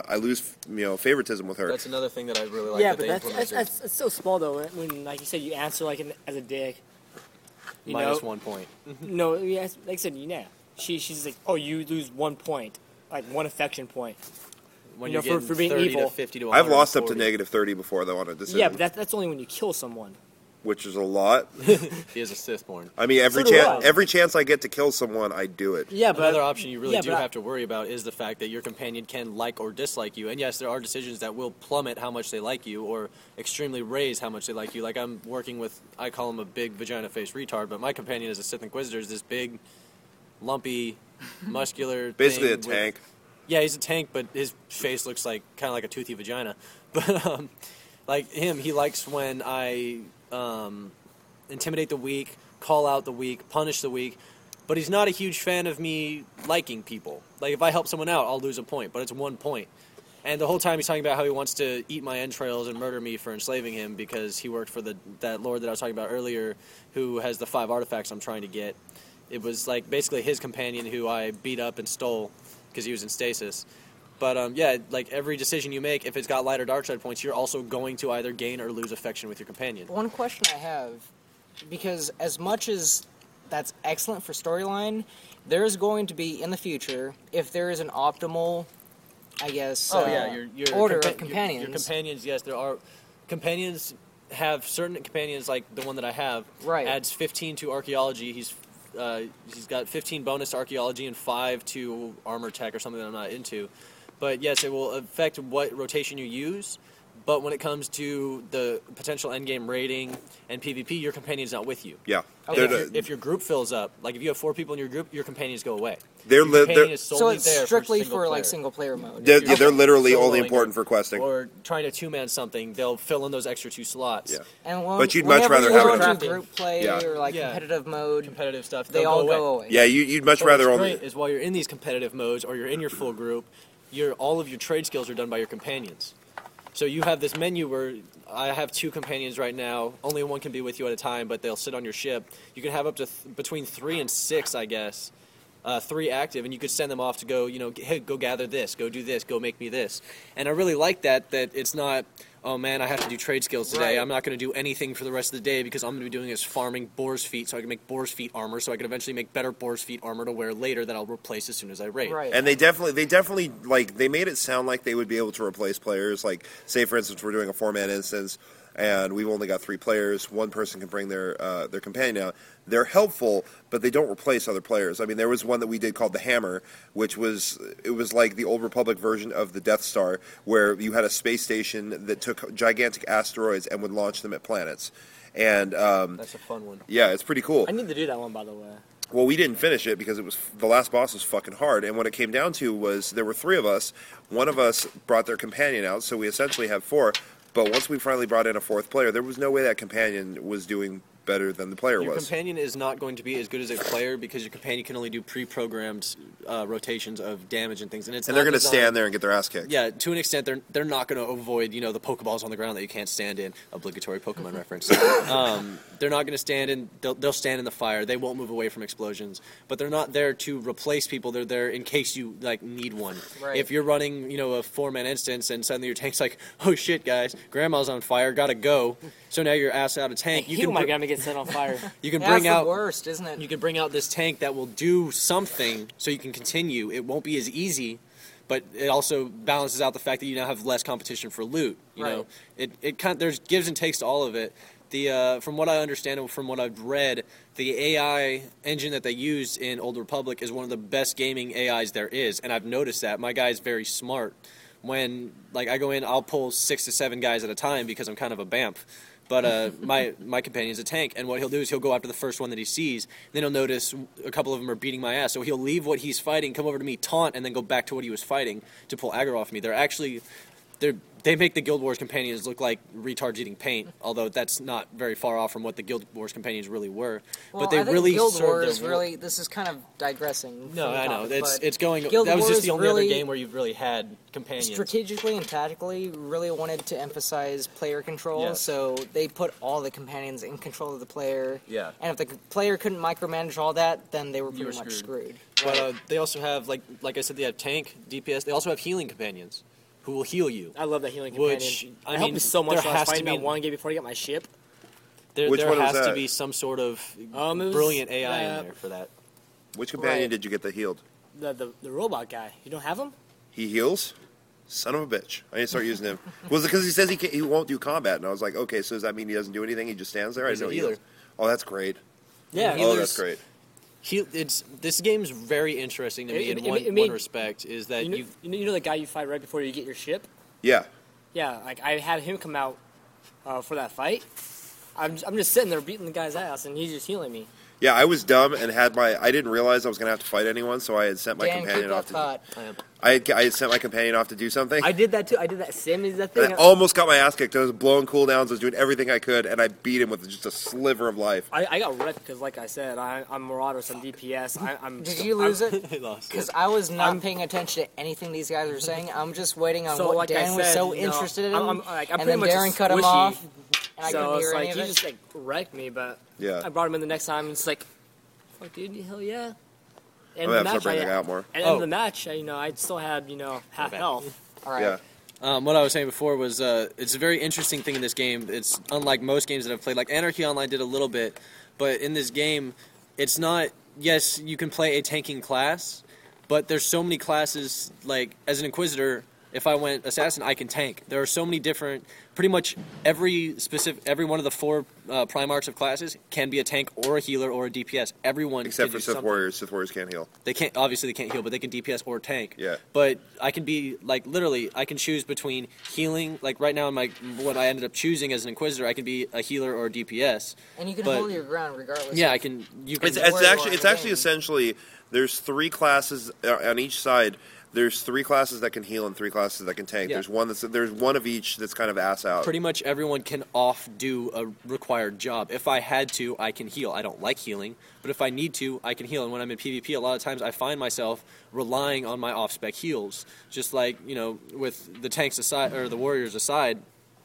favoritism with her. That's another thing that I really like Yeah, that but they that's implemented. it's so small though. When like you said, you answer like as a dick. You Minus know? 1 point. No, yes, like I said, she's like, oh, you lose 1 point, like one affection point. When You you're know, getting for being 30 evil. to 50 to I've lost up to 140. -30 before though on a decision, Yeah, but that's only when you kill someone. which is a lot. He is a Sithborn. I mean, every So do chance I. every chance I get to kill someone, I do it. Yeah, but Another option you really yeah, do but have to worry about is the fact that your companion can like or dislike you. And yes, there are decisions that will plummet how much they like you or extremely raise how much they like you. Like I'm working with, I call him a big vagina-faced retard, but my companion as a Sith Inquisitor is this big, lumpy, muscular Basically a thing with- tank. Yeah, he's a tank, but his face looks like kind of like a toothy vagina. But like him, he likes when I intimidate the weak, call out the weak, punish the weak. But he's not a huge fan of me liking people. Like if I help someone out, I'll lose a point, but it's 1 point. And the whole time he's talking about how he wants to eat my entrails and murder me for enslaving him because he worked for that lord that I was talking about earlier, who has the 5 artifacts I'm trying to get. It was like basically his companion who I beat up and stole because he was in stasis. But yeah, like every decision you make, if it's got light or dark side points, you're also going to either gain or lose affection with your companion. One question I have, because as much as that's excellent for storyline, there's going to be in the future, if there is an optimal, I guess, your order compa- of companions. Your companions, yes, there are companions. Have certain companions like the one that I have. Right. Adds 15 to archaeology. He's got 15 bonus to archaeology and 5 to armor tech or something that I'm not into. But yes, it will affect what rotation you use. But when it comes to the potential endgame rating and PvP, your companion's not with you. Yeah, And They're if your group fills up, like if you have 4 people in your group, your companions go away. They're Your li- companion they're- is So solely it's there strictly single for like player. single player mode. they're literally Soloing only it. important for questing. Or trying to 2-man something, they'll fill in those extra 2 slots. Yeah. And But you'd much whenever rather you have go it- into group play Yeah. or like Yeah. competitive mode, Competitive stuff, they they'll all go go away. away. Yeah, you'd much But rather what's only. great is while you're in these competitive modes or you're in your full group, all of your trade skills are done by your companions. So you have this menu where I have 2 companions right now. Only one can be with you at a time, but they'll sit on your ship. You can have up to between 3 and 6, I guess. 3 active, and you could send them off to go, hey, go gather this, go do this, go make me this. And I really like that it's not, oh man, I have to do trade skills today. Right. I'm not going to do anything for the rest of the day because I'm going to be doing is farming boar's feet so I can make boar's feet armor so I can eventually make better boar's feet armor to wear later that I'll replace as soon as I raid. Right. And they definitely like they made it sound like they would be able to replace players. Like, say for instance, we're doing a 4-man instance, and we've only got 3 players. One person can bring their companion out. They're helpful, but they don't replace other players. I mean, there was one that we did called the Hammer, which was like the Old Republic version of the Death Star, where you had a space station that took gigantic asteroids and would launch them at planets. And That's a fun one. yeah, it's pretty cool. I need to do that one, by the way. Well, we didn't finish it because the last boss was fucking hard, and what it came down to was there were 3 of us. One of us brought their companion out, so we essentially had 4. But once we finally brought in a 4th player, there was no way that companion was doing better than the player Your was. companion is not going to be as good as a player because your companion can only do pre-programmed rotations of damage and things, and And they're going to stand there and get their ass kicked. Yeah, to an extent, they're not going to avoid the Pokeballs on the ground that you can't stand in. Obligatory Pokemon reference. They're not going to stand in. They'll stand in the fire. They won't move away from explosions. But they're not there to replace people. They're there in case you need one. Right. If you're running a 4-man instance and suddenly your tank's like, oh shit, guys, Grandma's on fire, gotta go. So now you're ass out of tank. You might gonna get set on fire. You can That's bring the out. worst, isn't it? You can bring out this tank that will do something so you can continue. It won't be as easy, but it also balances out the fact that you now have less competition for loot. You know, it kind of, there's gives and takes to all of it. From what I understand and from what I've read, the AI engine that they use in Old Republic is one of the best gaming AIs there is, and I've noticed that. My guy is very smart. When I go in, I'll pull 6 to 7 guys at a time because I'm kind of a BAMF. But my companion's a tank, and what he'll do is he'll go after the first one that he sees. Then he'll notice a couple of them are beating my ass, so he'll leave what he's fighting, come over to me, taunt, and then go back to what he was fighting to pull aggro off me. They make the Guild Wars companions look like retards eating paint, although that's not very far off from what the Guild Wars companions really were. Well, but they I think really Guild served Wars their really. This is kind of digressing. No, from the I know. topic, but It's going. Guild That was just Wars the only really other game where you've really had companions. strategically and tactically really wanted to emphasize player control, Yes. so they put all the companions in control of the player. Yeah. And if the player couldn't micromanage all that, then they were You pretty were much screwed. screwed. But they also have, like I said, they have tank, DPS. They also have healing companions who will heal you. I love that healing companion. Which, It I helped mean, me so much there when I was has to fighting be- that one game before I got my ship. There Which one was has to that? be some sort of It was, brilliant AI in there for that. Which companion Right. did you get that healed? The robot guy. You don't have him? He heals? Son of a bitch. I need to start using him. Was it because he says he won't do combat? And I was like, okay, so does that mean he doesn't do anything? He just stands there? He's I a know he healer. heals. Oh, that's great. Yeah. Oh, healers- that's great. This game's very interesting to me It- in it- one, it made- one respect, is that You know the guy you fight right before you get your ship? Yeah. Yeah, I had him come out for that fight. I'm just sitting there beating the guy's ass, and he's just healing me. Yeah, I was dumb and I didn't realize I was going to have to fight anyone, so I had sent my Dan, keep companion that off to thought. I had sent my companion off to do something. I did that too. I did that same exact And thing. I almost got my ass kicked. I was blowing cooldowns. I was doing everything I could, and I beat him with just a sliver of life. I got wrecked because, like I said, I'm Marauders, I'm DPS. I'm. Did you lose it? I lost. Because I was not I'm- paying attention to anything these guys were saying. I'm just waiting on So, what like I Dan was said, so you know, interested in. I'm and pretty then much Darren cut him squishy. off, and I So couldn't it's hear like any of he it. just wrecked me, but Yeah. I brought him in the next time, and it's like, fuck, dude, hell yeah. And I'm going to have to start bringing that out more. And Oh. in the match, I still had half Okay. health. All right. Yeah. What I was saying before was it's a very interesting thing in this game. It's unlike most games that I've played. Like Anarchy Online did a little bit, but in this game, it's not. Yes, you can play a tanking class, but there's so many classes. Like as an Inquisitor, if I went Assassin, I can tank. There are so many different. Pretty much every one of the 4 Primarchs of classes can be a tank or a healer or a DPS. Everyone Except can for do Sith something. Warriors. Sith Warriors can't heal. They can't heal, but they can DPS or tank. Yeah. But I can be literally I can choose between healing. Like right now in what I ended up choosing as an Inquisitor, I can be a healer or a DPS. And you can But- hold your ground regardless. Yeah, of- I can. You can. It's where you are actually in it's the actually game. essentially there's 3 classes on each side. There's 3 classes that can heal and 3 classes that can tank. Yeah. There's one of each that's kind of ass out. Pretty much everyone can do a required job. If I had to, I can heal. I don't like healing, but if I need to, I can heal. And when I'm in PvP, a lot of times I find myself relying on my off-spec heals. Just like with the tanks aside or the warriors aside.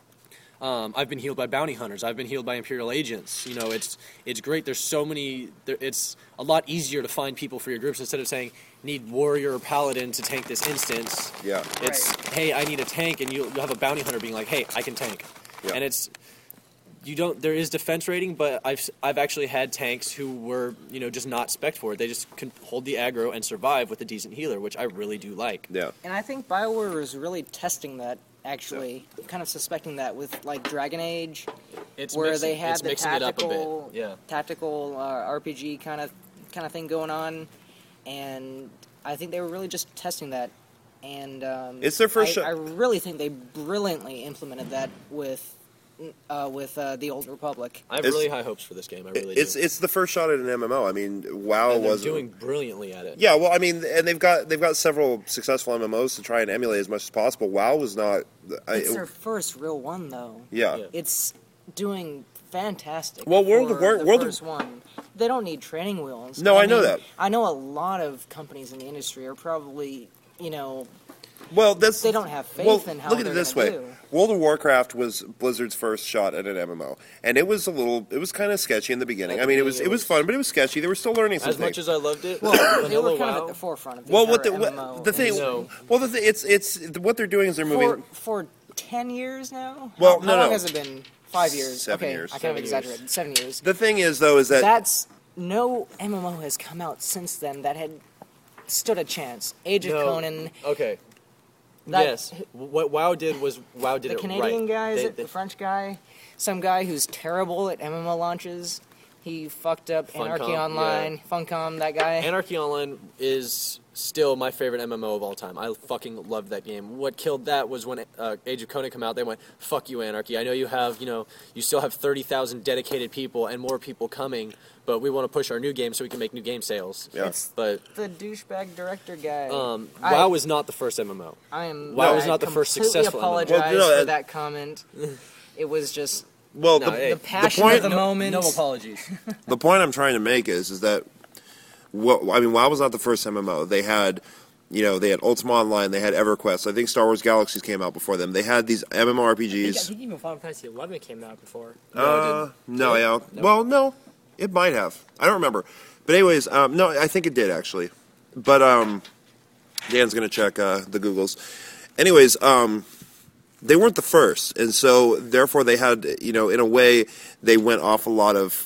I've been healed by bounty hunters. I've been healed by Imperial agents. It's great. There's so many. It's a lot easier to find people for your groups instead of saying need warrior or paladin to tank this instance. Yeah. It's hey, I need a tank, and you'll have a bounty hunter being like, hey, I can tank. Yeah. And it's you don't. There is defense rating, but I've actually had tanks who were just not spec'd for it. They just can hold the aggro and survive with a decent healer, which I really do like. Yeah. And I think BioWare was really testing that. Actually, kind of suspecting that with like Dragon Age, It's where mixing, they had it's the mixing it up a tactical, bit. Yeah. tactical RPG kind of thing going on, and I think they were really just testing that. And It's their first I shot. really think they brilliantly implemented that with the Old Republic. I have It's- really high hopes for this game. I really It's do. the first shot at an MMO. I mean, WoW And they're was doing brilliantly at it. Yeah, well, I mean, and they've got several successful MMOs to try and emulate as much as possible. WoW was not. It's their first real one, though. Yeah. Yeah. It's doing fantastic. Well, for the first one. They don't need training wheels. No, I know that. I know a lot of companies in the industry are probably, Well, they don't have faith in how look at they're it this gonna way. do. World of Warcraft was Blizzard's first shot at an MMO, and it was kind of sketchy in the beginning. At I mean, the it was beginning, fun, but it was sketchy. They were still learning some As things. much as I loved it, Well, they Vanilla were kind of WoW, at the forefront of the well, entire what MMO. the thing? No. Well, it's what they're doing is they're moving. For 10 years now? Well, how no. long has it been? 5 years. 7 okay, years. I kind 7 of exaggerated. 7 years. The thing is, though, is that That's no MMO has come out since then that had stood a chance. Age of No. Conan. Okay. That- Yes. What WoW did was WoW did The it Canadian right. guy, is They- it? The French guy? Some guy who's terrible at MMO launches. He fucked up Funcom, Anarchy Online, Funcom, that guy. Anarchy Online is still my favorite MMO of all time. I fucking loved that game. What killed that was when Age of Conan came out. They went, "Fuck you, Anarchy. I know you have, you still have 30,000 dedicated people and more people coming, but we want to push our new game so we can make new game sales." Yeah. It's But the douchebag director guy. WoW was not the first MMO. WoW was not the first successful MMO. apologize Well, no, for that- that comment. It was just well, No, hey, the passion point- of the moment. No apologies. the point I'm trying to make is that WoW was not the first MMO. They had, they had Ultima Online, they had EverQuest. I think Star Wars Galaxies came out before them. They had these I MMORPGs. think even Final Fantasy XI came out before. No, yeah. Well, no, it might have. I don't remember. But anyways, no, I think it did actually. But Dan's gonna check the Googles. Anyways, they weren't the first, and so therefore they had, in a way, they went off a lot of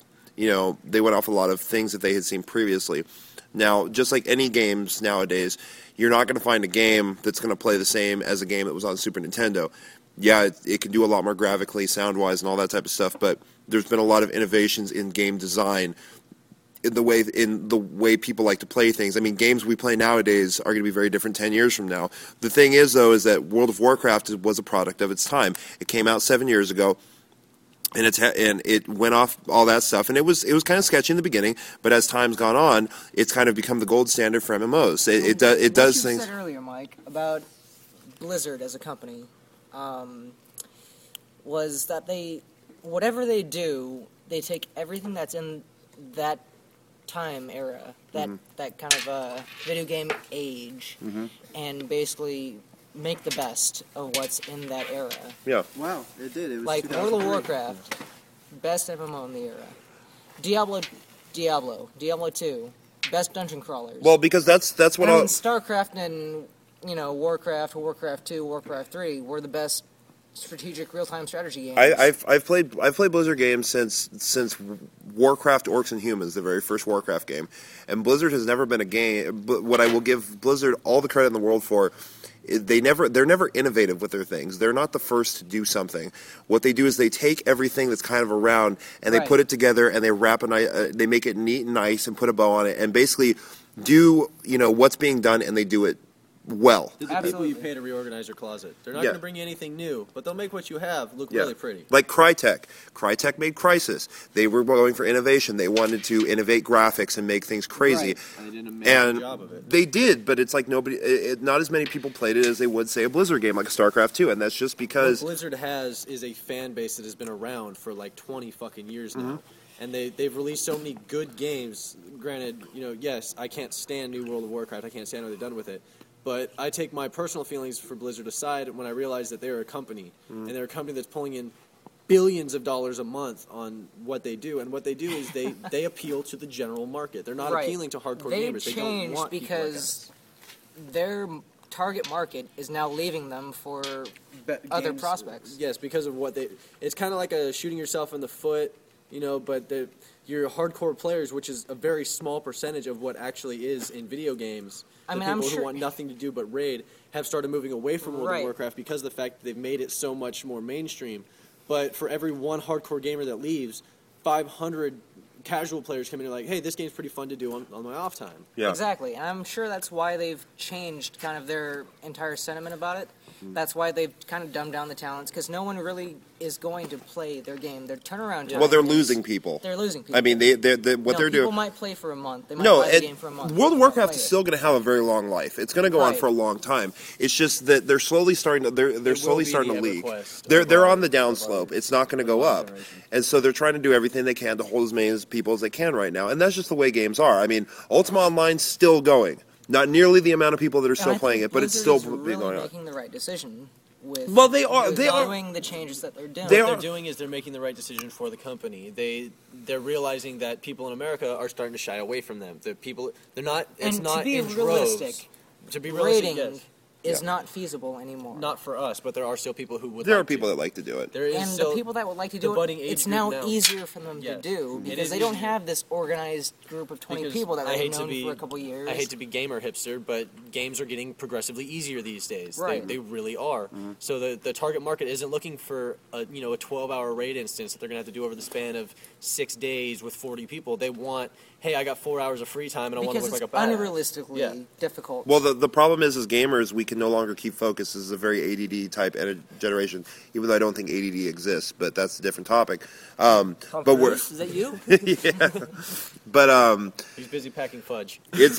things that they had seen previously. Now, just like any games nowadays, you're not going to find a game that's going to play the same as a game that was on Super Nintendo. Yeah, it can do a lot more graphically, sound-wise, and all that type of stuff, but there's been a lot of innovations in game design in the way people like to play things. I mean, games we play nowadays are going to be very different 10 years from now. The thing is, though, is that World of Warcraft was a product of its time. It came out 7 years ago. And it went off all that stuff, and it was kind of sketchy in the beginning, but as time's gone on, it's kind of become the gold standard for MMOs. It does What you things. said earlier, Mike, about Blizzard as a company, was that whatever they do, they take everything that's in that time era, that kind of video game age, and basically make the best of what's in that era. Yeah. Wow, it did. It was Like World of 2003. Warcraft, best MMO in the era. Diablo 2, best dungeon crawlers. Well, because that's what I mean, I'll. StarCraft and Warcraft, Warcraft 2, Warcraft 3 were the best strategic real-time strategy games. I've played Blizzard games since Warcraft Orcs and Humans, the very first Warcraft game, and Blizzard has never been a game. But what I will give Blizzard all the credit in the world for, they're never innovative with their things. They're not the first to do something. What they do is they take everything that's kind of around and they Right. put it together and they they make it neat and nice and put a bow on it and basically do what's being done and they do it well. They're the people you Absolutely. pay to reorganize your closet. They're not Yeah. going to bring you anything new, but they'll make what you have look Yeah. really pretty. Like Crytek. Crytek made Crysis. They were going for innovation. They wanted to innovate graphics and make things crazy. Right. And they did an amazing And job of it. they did, but it's like not as many people played it as they would, say, a Blizzard game like StarCraft 2, and that's just What because... Blizzard has is a fan base that has been around for like 20 fucking years now. Mm-hmm. And they've released so many good games. Granted, yes, I can't stand New World of Warcraft. I can't stand what they've done with it. But I take my personal feelings for Blizzard aside when I realize that they're a company. Mm-hmm. And they're a company that's pulling in billions of dollars a month on what they do. And what they do is they appeal to the general market. They're not Right. appealing to hardcore They gamers. They don't changed want people like because their target market is now leaving them for other Games- prospects. Yes, because of what they. It's kind of like a shooting yourself in the foot, but your hardcore players, which is a very small percentage of what actually is in video games, I the mean, I'm people sure- who want nothing to do but raid, have started moving away from World Right. of Warcraft because of the fact that they've made it so much more mainstream. But for every one hardcore gamer that leaves, 500 casual players come in and are like, hey, this game's pretty fun to do on my off time. Yeah. Exactly. And I'm sure that's why they've changed kind of their entire sentiment about it. That's why they've kind of dumbed down the talents, because no one really is going to play their game. Their turnaround time. Well, they're is- losing people. They're losing people. I mean, what they're people doing. might play for a month. They might No, buy the game for a month. World of They Warcraft won't is play still going to have a very long life. It's going to go on Right. for a long time. It's just that they're slowly starting to they're will slowly be starting the to leak. EverQuest They're of on the our- downslope. It's not going to go of our up, generation. and so they're trying to do everything they can to hold as many as people as they can right now. And that's just the way games are. I mean, Ultima Online's still going. Not nearly the amount of people that are And still I playing think it, but it's still Blizzard is been really going on. making the right decision with Well, they are- with they are- doing the changes that they're doing. They What are- they're doing is they're making the right decision for the company. They're realizing that people in America are starting to shy away from them. They're not. It's And not to be in realistic, droves. To be realistic, rating yes. is Yeah. not feasible anymore. Not for us, but there are still people who would. There are like people to. that like to do it. There is and still the people that would like to the do budding it, age it's group now easier for them Yes. to do It because is they don't easier. have this organized group of 20 Because people that I they've hate to known be- for a couple years. I hate to be gamer hipster, but games are getting progressively easier these days. Right. They really are. So the target market isn't looking for a 12-hour raid instance that they're gonna have to do over the span of 6 days with 40 people. They want, hey, I got 4 hours of free time and I want to because look it's like a badass. unrealistically Yeah. difficult. Well, the problem is, as gamers, we can no longer keep focus. This is a very ADD type generation, even though I don't think ADD exists, but that's a different topic. Tom But we're Cruise, is that you? yeah, but He's busy packing fudge.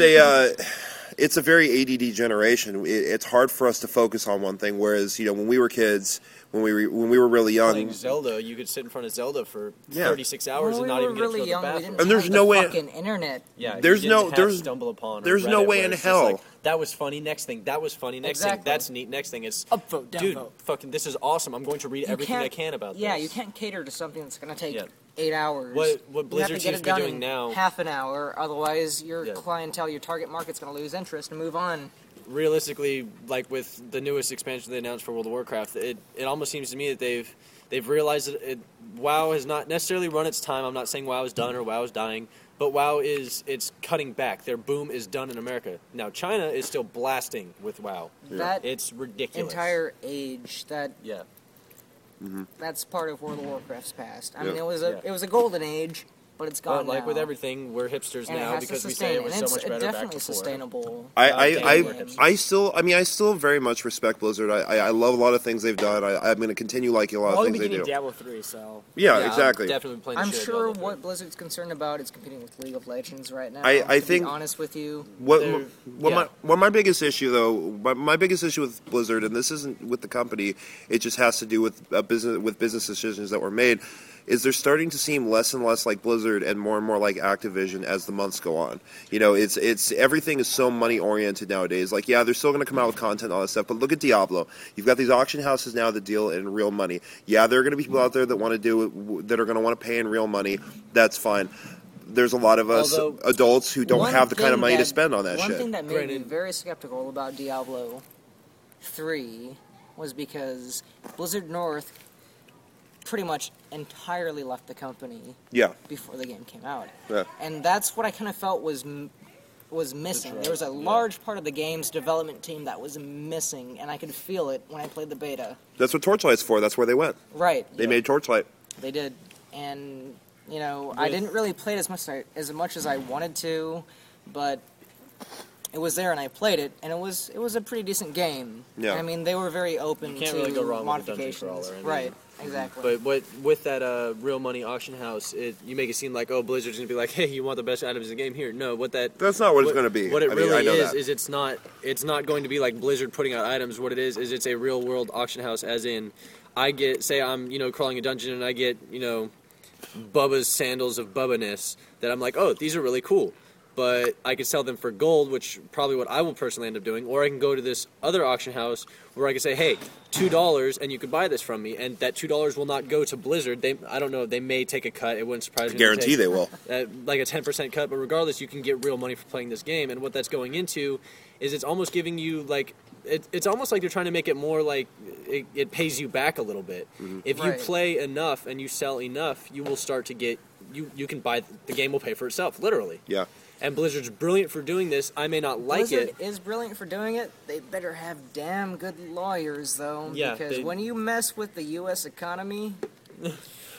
it's a very ADD generation. It's hard for us to focus on one thing. Whereas when we were kids, when we were really young, Playing Zelda, you could sit in front of Zelda for Yeah. 36 hours when and we not were even get really to the young, we bathroom. didn't And there's have no the way- fucking internet. Yeah, There's you no- didn't have there's- stumble upon. Or there's no Reddit way where in it's just hell. like, that was funny. Next thing. That was funny. Next thing. Exactly. That's neat. Next thing. It's Upvote, dude. downvote. Fucking, this is awesome. I'm going to read everything I can about Yeah, this. you can't cater to something that's going to take Yeah. 8 hours. What You have to Blizzard get seems it to be done doing in now. half an hour, otherwise your Yeah. clientele, your target market's going to lose interest and move on. Realistically, like with the newest expansion they announced for World of Warcraft, it almost seems to me that they've realized that WoW has not necessarily run its time. I'm not saying WoW is done or WoW is dying, but WoW it's cutting back. Their boom is done in America. Now China is still blasting with WoW. That It's ridiculous. entire age, Yeah. that's part of World of Warcraft's past. I Yeah. mean, Yeah. it was a golden age, but it's gone But like now. with everything, we're hipsters and it now has because to we sustain, say it was and so it's much better back definitely before. sustainable. I still very much respect Blizzard. I love a lot of things they've done. I'm going to continue liking a lot We're of only things they beginning do. Diablo 3, so Yeah, I'm exactly. definitely playing the I'm shit out of sure Diablo 3. what Blizzard's concerned about is competing with League of Legends right now. I to think- be honest with you, My biggest issue though, my biggest issue with Blizzard, and this isn't with the company, it just has to do with business decisions that were made, is they're starting to seem less and less like Blizzard and more like Activision as the months go on. It's everything is so money oriented nowadays. Like, yeah, they're still going to come out with content and all that stuff, but look at Diablo. You've got these auction houses now that deal in real money. Yeah, there are going to be people out there that want to do it, that are going to want to pay in real money. That's fine. There's a lot of us Although- adults who don't one have the kind of thing money to spend on that one shit. thing that made me Granted- very skeptical about Diablo 3 was because Blizzard North pretty much entirely left the company Yeah. before the game came out. Yeah. And that's what I kind of felt was missing. right, There was a yeah. large part of the game's development team that was missing, and I could feel it when I played the beta. That's what Torchlight's for. That's where they went. Right, They made Torchlight. they did. And, I didn't really play it as much as I wanted to, but it was there and I played it, and it was a pretty decent game. Yeah. I mean, they were very open You can't to really go wrong with a dungeon modifications. crawler, I mean. Right, exactly. But with that real money auction house, you make it seem like, oh, Blizzard's gonna be like, hey, you want the best items in the game here? No, That's not what it's going to be. What it I mean, really I know is that. is it's not going to be like Blizzard putting out items. What it is it's a real world auction house. As in, say I'm crawling a dungeon and I get Bubba's sandals of Bubba-ness that I'm like, oh, these are really cool. But I could sell them for gold, which probably what I will personally end up doing. Or I can go to this other auction house where I can say, hey, $2 and you could buy this from me. And that $2 will not go to Blizzard. I don't know, they may take a cut. It wouldn't surprise me. Guarantee they will. Like a 10% cut. But regardless, you can get real money for playing this game. And what that's going into is it's almost giving you like... It's almost like they're trying to make it more like it pays you back a little bit. Mm-hmm. If you Right. play enough and you sell enough, you will start to get... You can buy... The game will pay for itself, literally. Yeah. And Blizzard's brilliant for doing this. I may not like Blizzard it. is brilliant for doing it. They better have damn good lawyers, though. Yeah, because they- when you mess with the U.S. economy,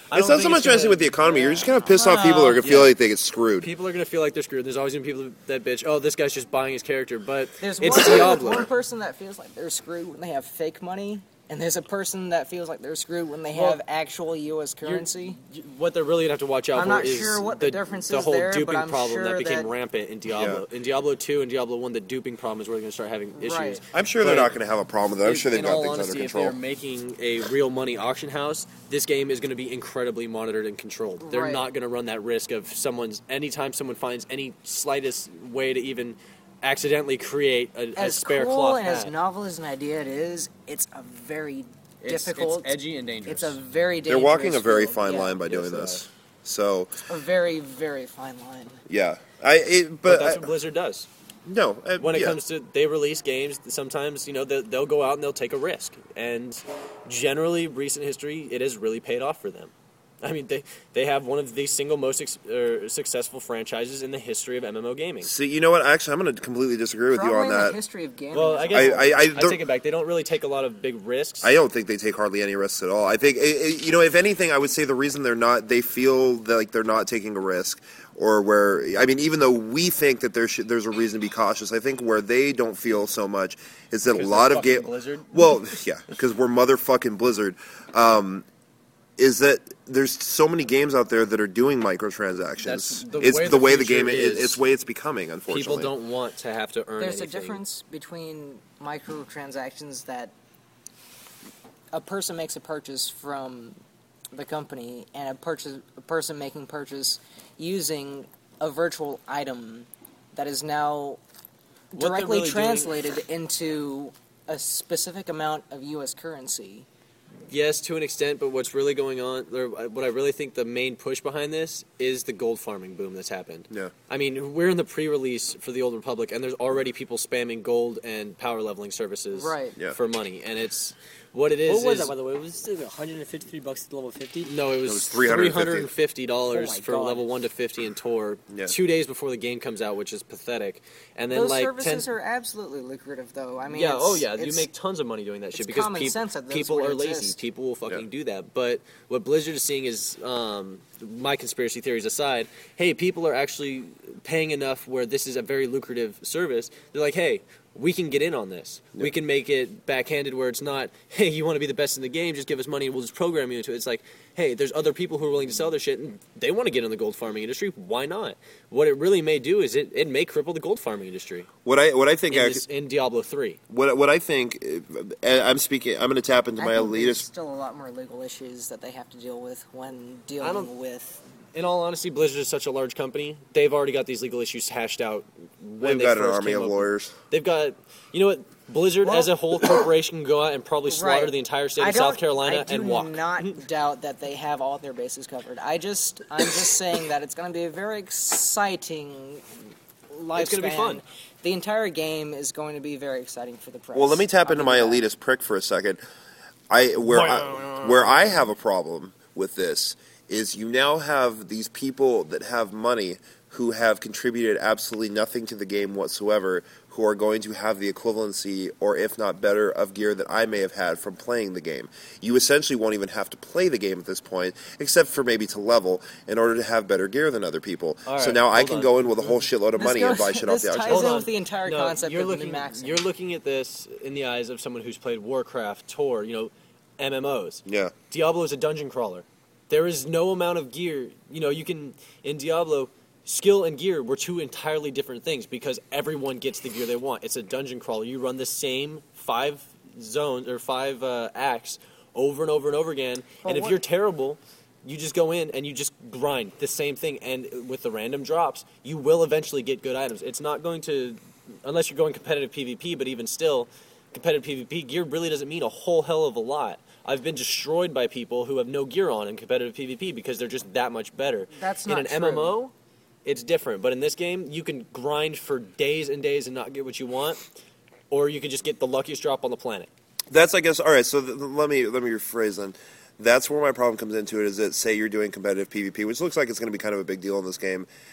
It's not so much messing with the economy. You're just kind of pissed off people that are going to feel like they get screwed. People are going to feel like they're screwed. There's always going to be people that bitch, oh, this guy's just buying his character. But There's it's one Diablo. person that feels like they're screwed when they have fake money, and there's a person that feels like they're screwed when they have actual U.S. currency. What they're really going to have to watch out I'm for not is sure what the difference the is whole there, but duping I'm problem sure that became that- rampant in Diablo. Yeah. In Diablo 2 and Diablo 1, the duping problem is where they're going to start having issues. Right. I'm sure they're But not going to have a problem with it. I'm sure they've in got all things honesty, under if they're control. making a real money auction house, this game is going to be incredibly monitored and controlled. They're Right. not going to run that risk of anytime someone finds any slightest way to even accidentally create a As spare cool cloth and as hat. novel as an idea it is, it's a very difficult. It's edgy and dangerous. It's a very They're dangerous. walking a very field. fine Yeah. line by doing this. So, A very, very fine line. yeah. but that's what Blizzard does. No. When it yeah. comes to they release games, sometimes they'll go out and they'll take a risk, and generally, recent history, it has really paid off for them. I mean, they have one of the single most successful franchises in the history of MMO gaming. See, you know what? Actually, I'm going to completely disagree with you Probably on in the that. history of gaming. Well, as I a guess whole. I take it back. They don't really take a lot of big risks. I don't think they take hardly any risks at all. I think, if anything, I would say the reason they feel like they're not taking a risk, or even though we think that there's a reason to be cautious, I think where they don't feel so much is that a lot of fucking Blizzard? Well, yeah, because we're motherfucking Blizzard. Is that there's so many games out there that are doing microtransactions. That's the It's way the way the future game is. it's the way it's becoming. Unfortunately, People don't want to have to earn There's anything. a difference between microtransactions that a person makes a purchase from the company and a person making purchase using a virtual item that is now they're directly really translated into a specific amount of U.S. currency. Yes, to an extent, but what's really going on, or what I really think the main push behind this is the gold farming boom that's happened. Yeah. I mean, we're in the pre-release for the Old Republic, and there's already people spamming gold and power leveling services Right. Yeah. for money, and it's what it is. What was is, that, by the way? Was it $153 at level 50? No, it was was $350. Oh my for God. level 1 to 50 in Tor. Yeah. 2 days before the game comes out, which is pathetic. And then Those like services 10 are absolutely lucrative, though. I mean, yeah, it's- you it's- make tons of money doing that shit it's because common sense that those people would are lazy. exist. People will fucking Yeah. do that. But what Blizzard is seeing is, my conspiracy theories aside, hey, people are actually paying enough where this is a very lucrative service. They're like, hey, we can get in on this. Yeah. We can make it backhanded where it's not, hey, you want to be the best in the game, just give us money and we'll just program you into it. It's like, hey, there's other people who are willing to sell their shit and they want to get in the gold farming industry. Why not? What it really may do is it may cripple the gold farming industry what I think in Diablo 3. what I think I'm going to tap into my I think there's elitist. still a lot more legal issues that they have to deal with when I don't- dealing with. In all honesty, Blizzard is such a large company. They've already got these legal issues hashed out. When They've got an first army came of up. lawyers. They've got, you know what? Blizzard Well- as a whole corporation can go out and probably slaughter Right. the entire state I of South don't- Carolina I do and walk. not doubt that they have all their bases covered. I'm just saying that it's going to be a very exciting lifespan. It's gonna be fun. The entire game is going to be very exciting for the press. Well, let me tap I'll into give my you that. elitist prick for a second. Where I have a problem with this is you now have these people that have money who have contributed absolutely nothing to the game whatsoever, who are going to have the equivalency, or if not better, of gear that I may have had from playing the game. You essentially won't even have to play the game at this point, except for maybe to level, in order to have better gear than other people. All So right, now I hold can on. go in with a whole shitload of money and goes- buy shit off this the ties auction. Hold in on. with the entire No, concept you're of looking, min-maxing. You're looking at this in the eyes of someone who's played Warcraft, Tor, MMOs. Yeah. Diablo is a dungeon crawler. There is no amount of gear. You can, in Diablo, skill and gear were two entirely different things because everyone gets the gear they want. It's a dungeon crawler. You run the same 5 zones or 5 acts over and over and over again. But And if what- you're terrible, you just go in and you just grind the same thing. And with the random drops, you will eventually get good items. It's not going to, unless you're going competitive PvP, but even still, competitive PvP gear really doesn't mean a whole hell of a lot. I've been destroyed by people who have no gear on in competitive PvP because they're just that much better. That's in not an true. MMO, it's different. But in this game, you can grind for days and days and not get what you want, or you can just get the luckiest drop on the planet. That's, I guess, all right. So let me rephrase then. That's where my problem comes into it. Is that say you're doing competitive PvP, which looks like it's going to be kind of a big deal in this game.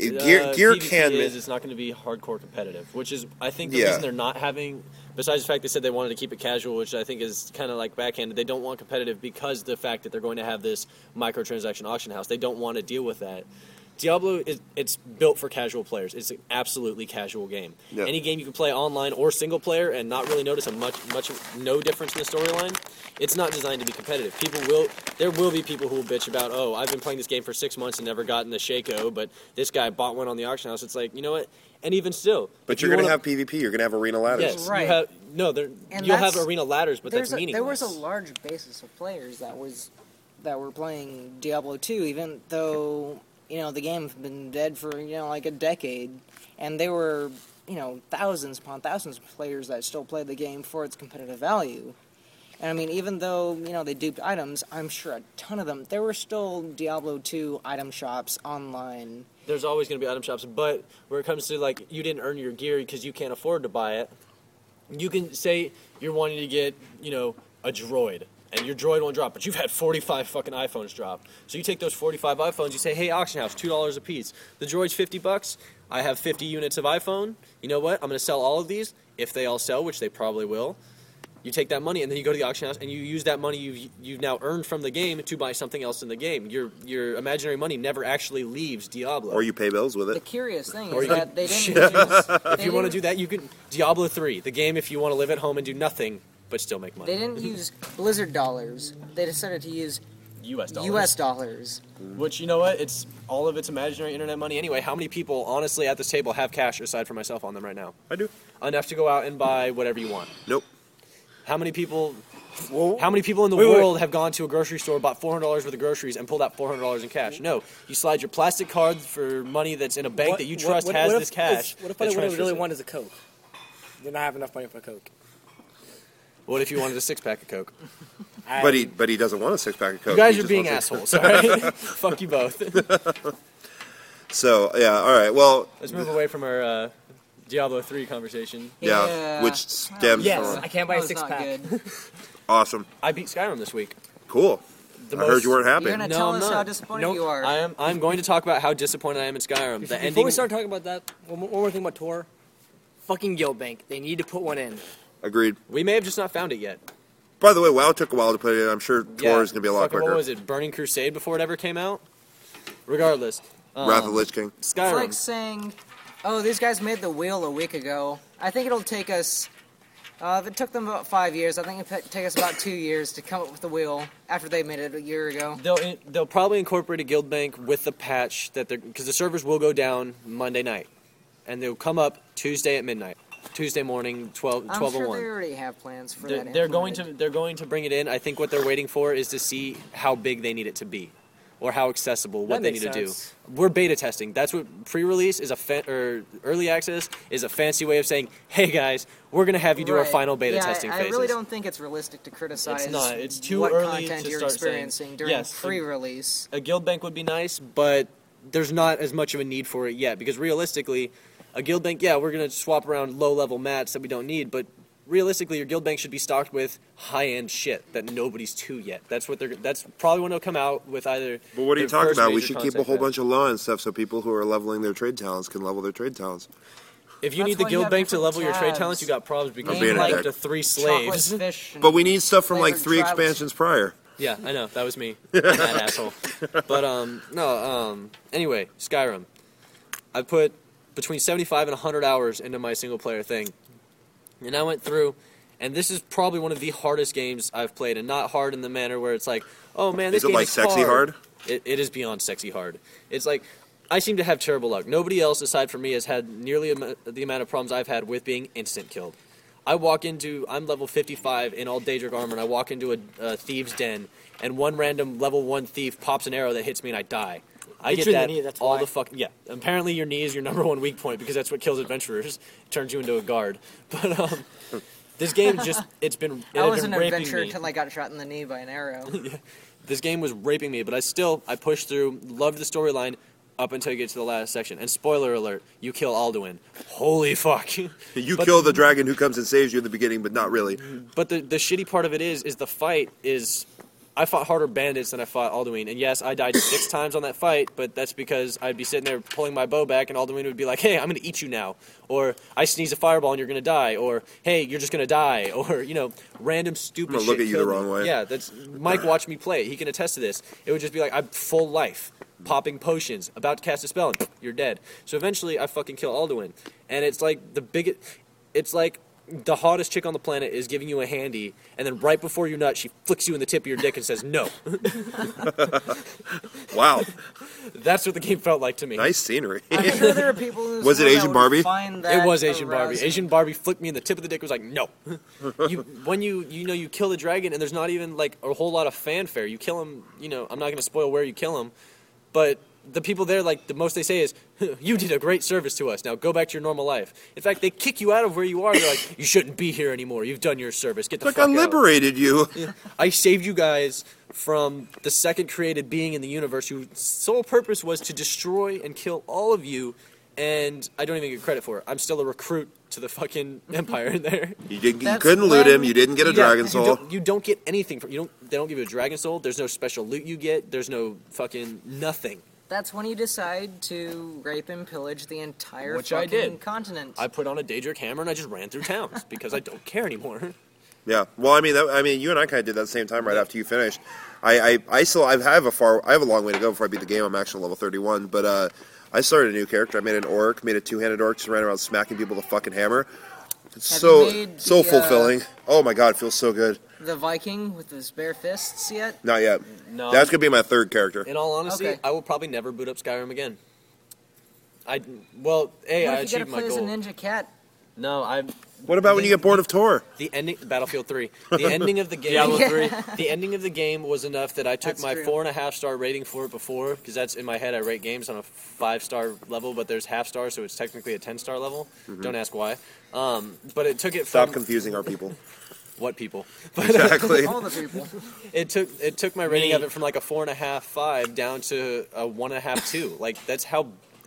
Gear PvP can. it's not going to be hardcore competitive, which is I think the Yeah. reason they're not having. Besides the fact they said they wanted to keep it casual, which I think is kind of like backhanded. They don't want competitive because the fact that they're going to have this microtransaction auction house. They don't want to deal with that. Diablo it's built for casual players. It's an absolutely casual game. Yep. Any game you can play online or single player and not really notice no difference in the storyline. It's not designed to be competitive. There will be people who will bitch about, oh, I've been playing this game for 6 months and never gotten the Shaco, but this guy bought one on the auction house. It's like, you know what? And even still, But you're going to have PvP. You're going to have arena ladders. yes, Right. you'll have arena ladders, but that's meaningless. There was a large basis of players that were playing Diablo 2, even though the game had been dead for like a decade, and there were thousands upon thousands of players that still played the game for its competitive value. And I mean, even though they duped items, I'm sure a ton of them. There were still Diablo 2 item shops online. There's always going to be item shops, but where it comes to like you didn't earn your gear because you can't afford to buy it, you can say you're wanting to get a droid. And your droid won't drop, but you've had 45 fucking iPhones drop. So you take those 45 iPhones, you say, hey, auction house, $2 a piece. The droid's $50. I have 50 units of iPhone. You know what? I'm going to sell all of these. If they all sell, which they probably will, you take that money and then you go to the auction house and you use that money you've now earned from the game to buy something else in the game. Your imaginary money never actually leaves Diablo. Or you pay bills with The it. curious thing Or is you that they didn't use... If you want to do that, you can Diablo 3, the game if you want to live at home and do nothing but still make money. They didn't use Blizzard dollars. They decided to use US dollars. U.S. dollars. Which, you know what? It's all of its imaginary internet money. Anyway, how many people, honestly, at this table have cash aside from myself on them right now? I do. Enough to go out and buy whatever you want. Nope. How many people in the world have gone to a grocery store, bought $400 worth of groceries, and pulled out $400 in cash? No. You slide your plastic card for money that's in a bank that you trust has this cash. What if I transfers really it. want is a Coke? Then I have enough money for a Coke. What if you wanted a six-pack of Coke? But he doesn't want a 6-pack of Coke. You guys He are just being wants a- assholes, alright? Fuck you both. So, yeah, all right. Well, Let's move away from our Diablo 3 conversation. yeah, which stems Yes, from... I can't buy That a was not 6-pack. good. Awesome. I beat Skyrim this week. Cool. I heard you weren't happy. You're going to No, tell I'm us not. how disappointed Nope. you are. I'm going to talk about how disappointed I am in Skyrim. The ending. Before we start talking about that, one more thing about Tor. Fucking Guildbank. They need to put one in. Agreed. We may have just not found it yet. By the way, WoW took a while to put it in. I'm sure Tor is going to be a lot fucking, quicker. What was it? Burning Crusade before it ever came out? Regardless. Wrath of the Lich King. It's Skyrim. like saying, oh, these guys made the wheel a week ago. I think it'll take us... if it took them about 5 years, I think it'll take us about 2 years to come up with the wheel after they made it a year ago. They'll probably incorporate a guild bank with the patch that because the servers will go down Monday night, and they'll come up Tuesday at midnight, Tuesday morning 12 I'm 12 sure or 1. they already have plans for They're, that. they're going implemented. to bring it in. I think what they're waiting for is to see how big they need it to be, or how accessible what That they makes need to sense. do. We're beta testing. That's what pre-release is or early access is a fancy way of saying, hey guys, we're going to have you do our Right. final beta Yeah, testing I phases. really don't think it's realistic to criticize It's not. It's too what early content to you're start saying, experiencing during yes, pre-release. A guild bank would be nice, but there's not as much of a need for it yet because realistically, a guild bank, yeah, we're going to swap around low-level mats that we don't need, but realistically, your guild bank should be stocked with high-end shit that nobody's to yet. That's probably when they'll come out with either. But what are you their talking first about? We major should keep a concept whole patch. bunch of law and stuff so people who are leveling their trade talents can level their trade talents. If you That's need the why you guild have bank to different level your trade tabs. talents, you got problems because being you a have dick. to 3 Chocolate slaves. fish and But we need stuff from like flavored 3 trout. expansions prior. Yeah, I know. That was me. That asshole. But, anyway, Skyrim. I put between 75 and 100 hours into my single-player thing. And I went through, and this is probably one of the hardest games I've played, and not hard in the manner where it's like, oh man, this Is it game like is sexy hard? It is beyond sexy hard. It's like, I seem to have terrible luck. Nobody else aside from me has had nearly the amount of problems I've had with being instant killed. I'm level 55 in all Daedric armor, and I walk into a thieves' den, and one random level 1 thief pops an arrow that hits me, and I die. I Hits get you in that the knee, that's all why. the fucking... Yeah, apparently your knee is your number 1 weak point, because that's what kills adventurers. It turns you into a guard. But, this game just... It I had was been an raping adventurer me. until I got shot in the knee by an arrow. This game was raping me, but I pushed through, loved the storyline, up until you get to the last section. And spoiler alert, you kill Alduin. Holy fuck. You But- kill the dragon who comes and saves you in the beginning, but not really. But the shitty part of it is the fight is I fought harder bandits than I fought Alduin. And yes, I died 6 times on that fight, but that's because I'd be sitting there pulling my bow back, and Alduin would be like, hey, I'm going to eat you now. Or, I sneeze a fireball and you're going to die. Or, hey, you're just going to die. Or, random stupid I'm shit. gonna look at you the killed me. wrong way. Yeah, Mike watched me play. He can attest to this. It would just be like, I'm full life, popping potions, about to cast a spell, and you're dead. So eventually, I fucking kill Alduin. And it's like it's like the hottest chick on the planet is giving you a handy, and then right before you nut, she flicks you in the tip of your dick and says no. Wow. That's what the game felt like to me. Nice scenery. I'm sure there are people in this Was it world Asian that would Barbie? find that It was Asian Barbie. arousing. Asian Barbie flicked me in the tip of the dick. Was like, no. When you kill the dragon, and there's not even like a whole lot of fanfare. You kill him. I'm not going to spoil where you kill him, but the people there, like, the most they say is, you did a great service to us. Now go back to your normal life. In fact, they kick you out of where you are. They're like, you shouldn't be here anymore. You've done your service. Get the Like fuck I out. liberated you. I saved you guys from the second created being in the universe whose sole purpose was to destroy and kill all of you, and I don't even get credit for it. I'm still a recruit to the fucking empire in there. You That's couldn't loot him. when- You didn't get a Yeah, dragon soul. You don't get anything from they don't give you a dragon soul. There's no special loot you get. There's no fucking nothing. That's when you decide to rape and pillage the entire Which I fucking did. continent. I put on a Daedric hammer and I just ran through towns because I don't care anymore. Yeah. Well, I mean, you and I kind of did that at the same time right after you finished. I have a long way to go before I beat the game. I'm actually level 31, but I started a new character. I made an orc, made a 2-handed orc, just ran around smacking people with a fucking hammer. It's Have so you made so the, fulfilling. Oh my god, it feels so good. The Viking with his bare fists yet? Not yet. No. That's gonna be my third character. In all honesty, Okay. I will probably never boot up Skyrim again. I What I if you achieved gotta my play as a goal. ninja cat? No, I What about when you get bored of Tor? the ending Battlefield 3. The ending of the game Diablo 3. The ending of the game was enough that I took That's my true. 4.5 star rating for it before, because that's in my head. I rate games on a 5-star level, but there's half star, so it's technically a 10-star level. Don't ask why. But it took it Stop from confusing our people. what people. Exactly. All the people. It took my rating of it from like a 4.5, 5 down to a 1.5, 2. Like that's how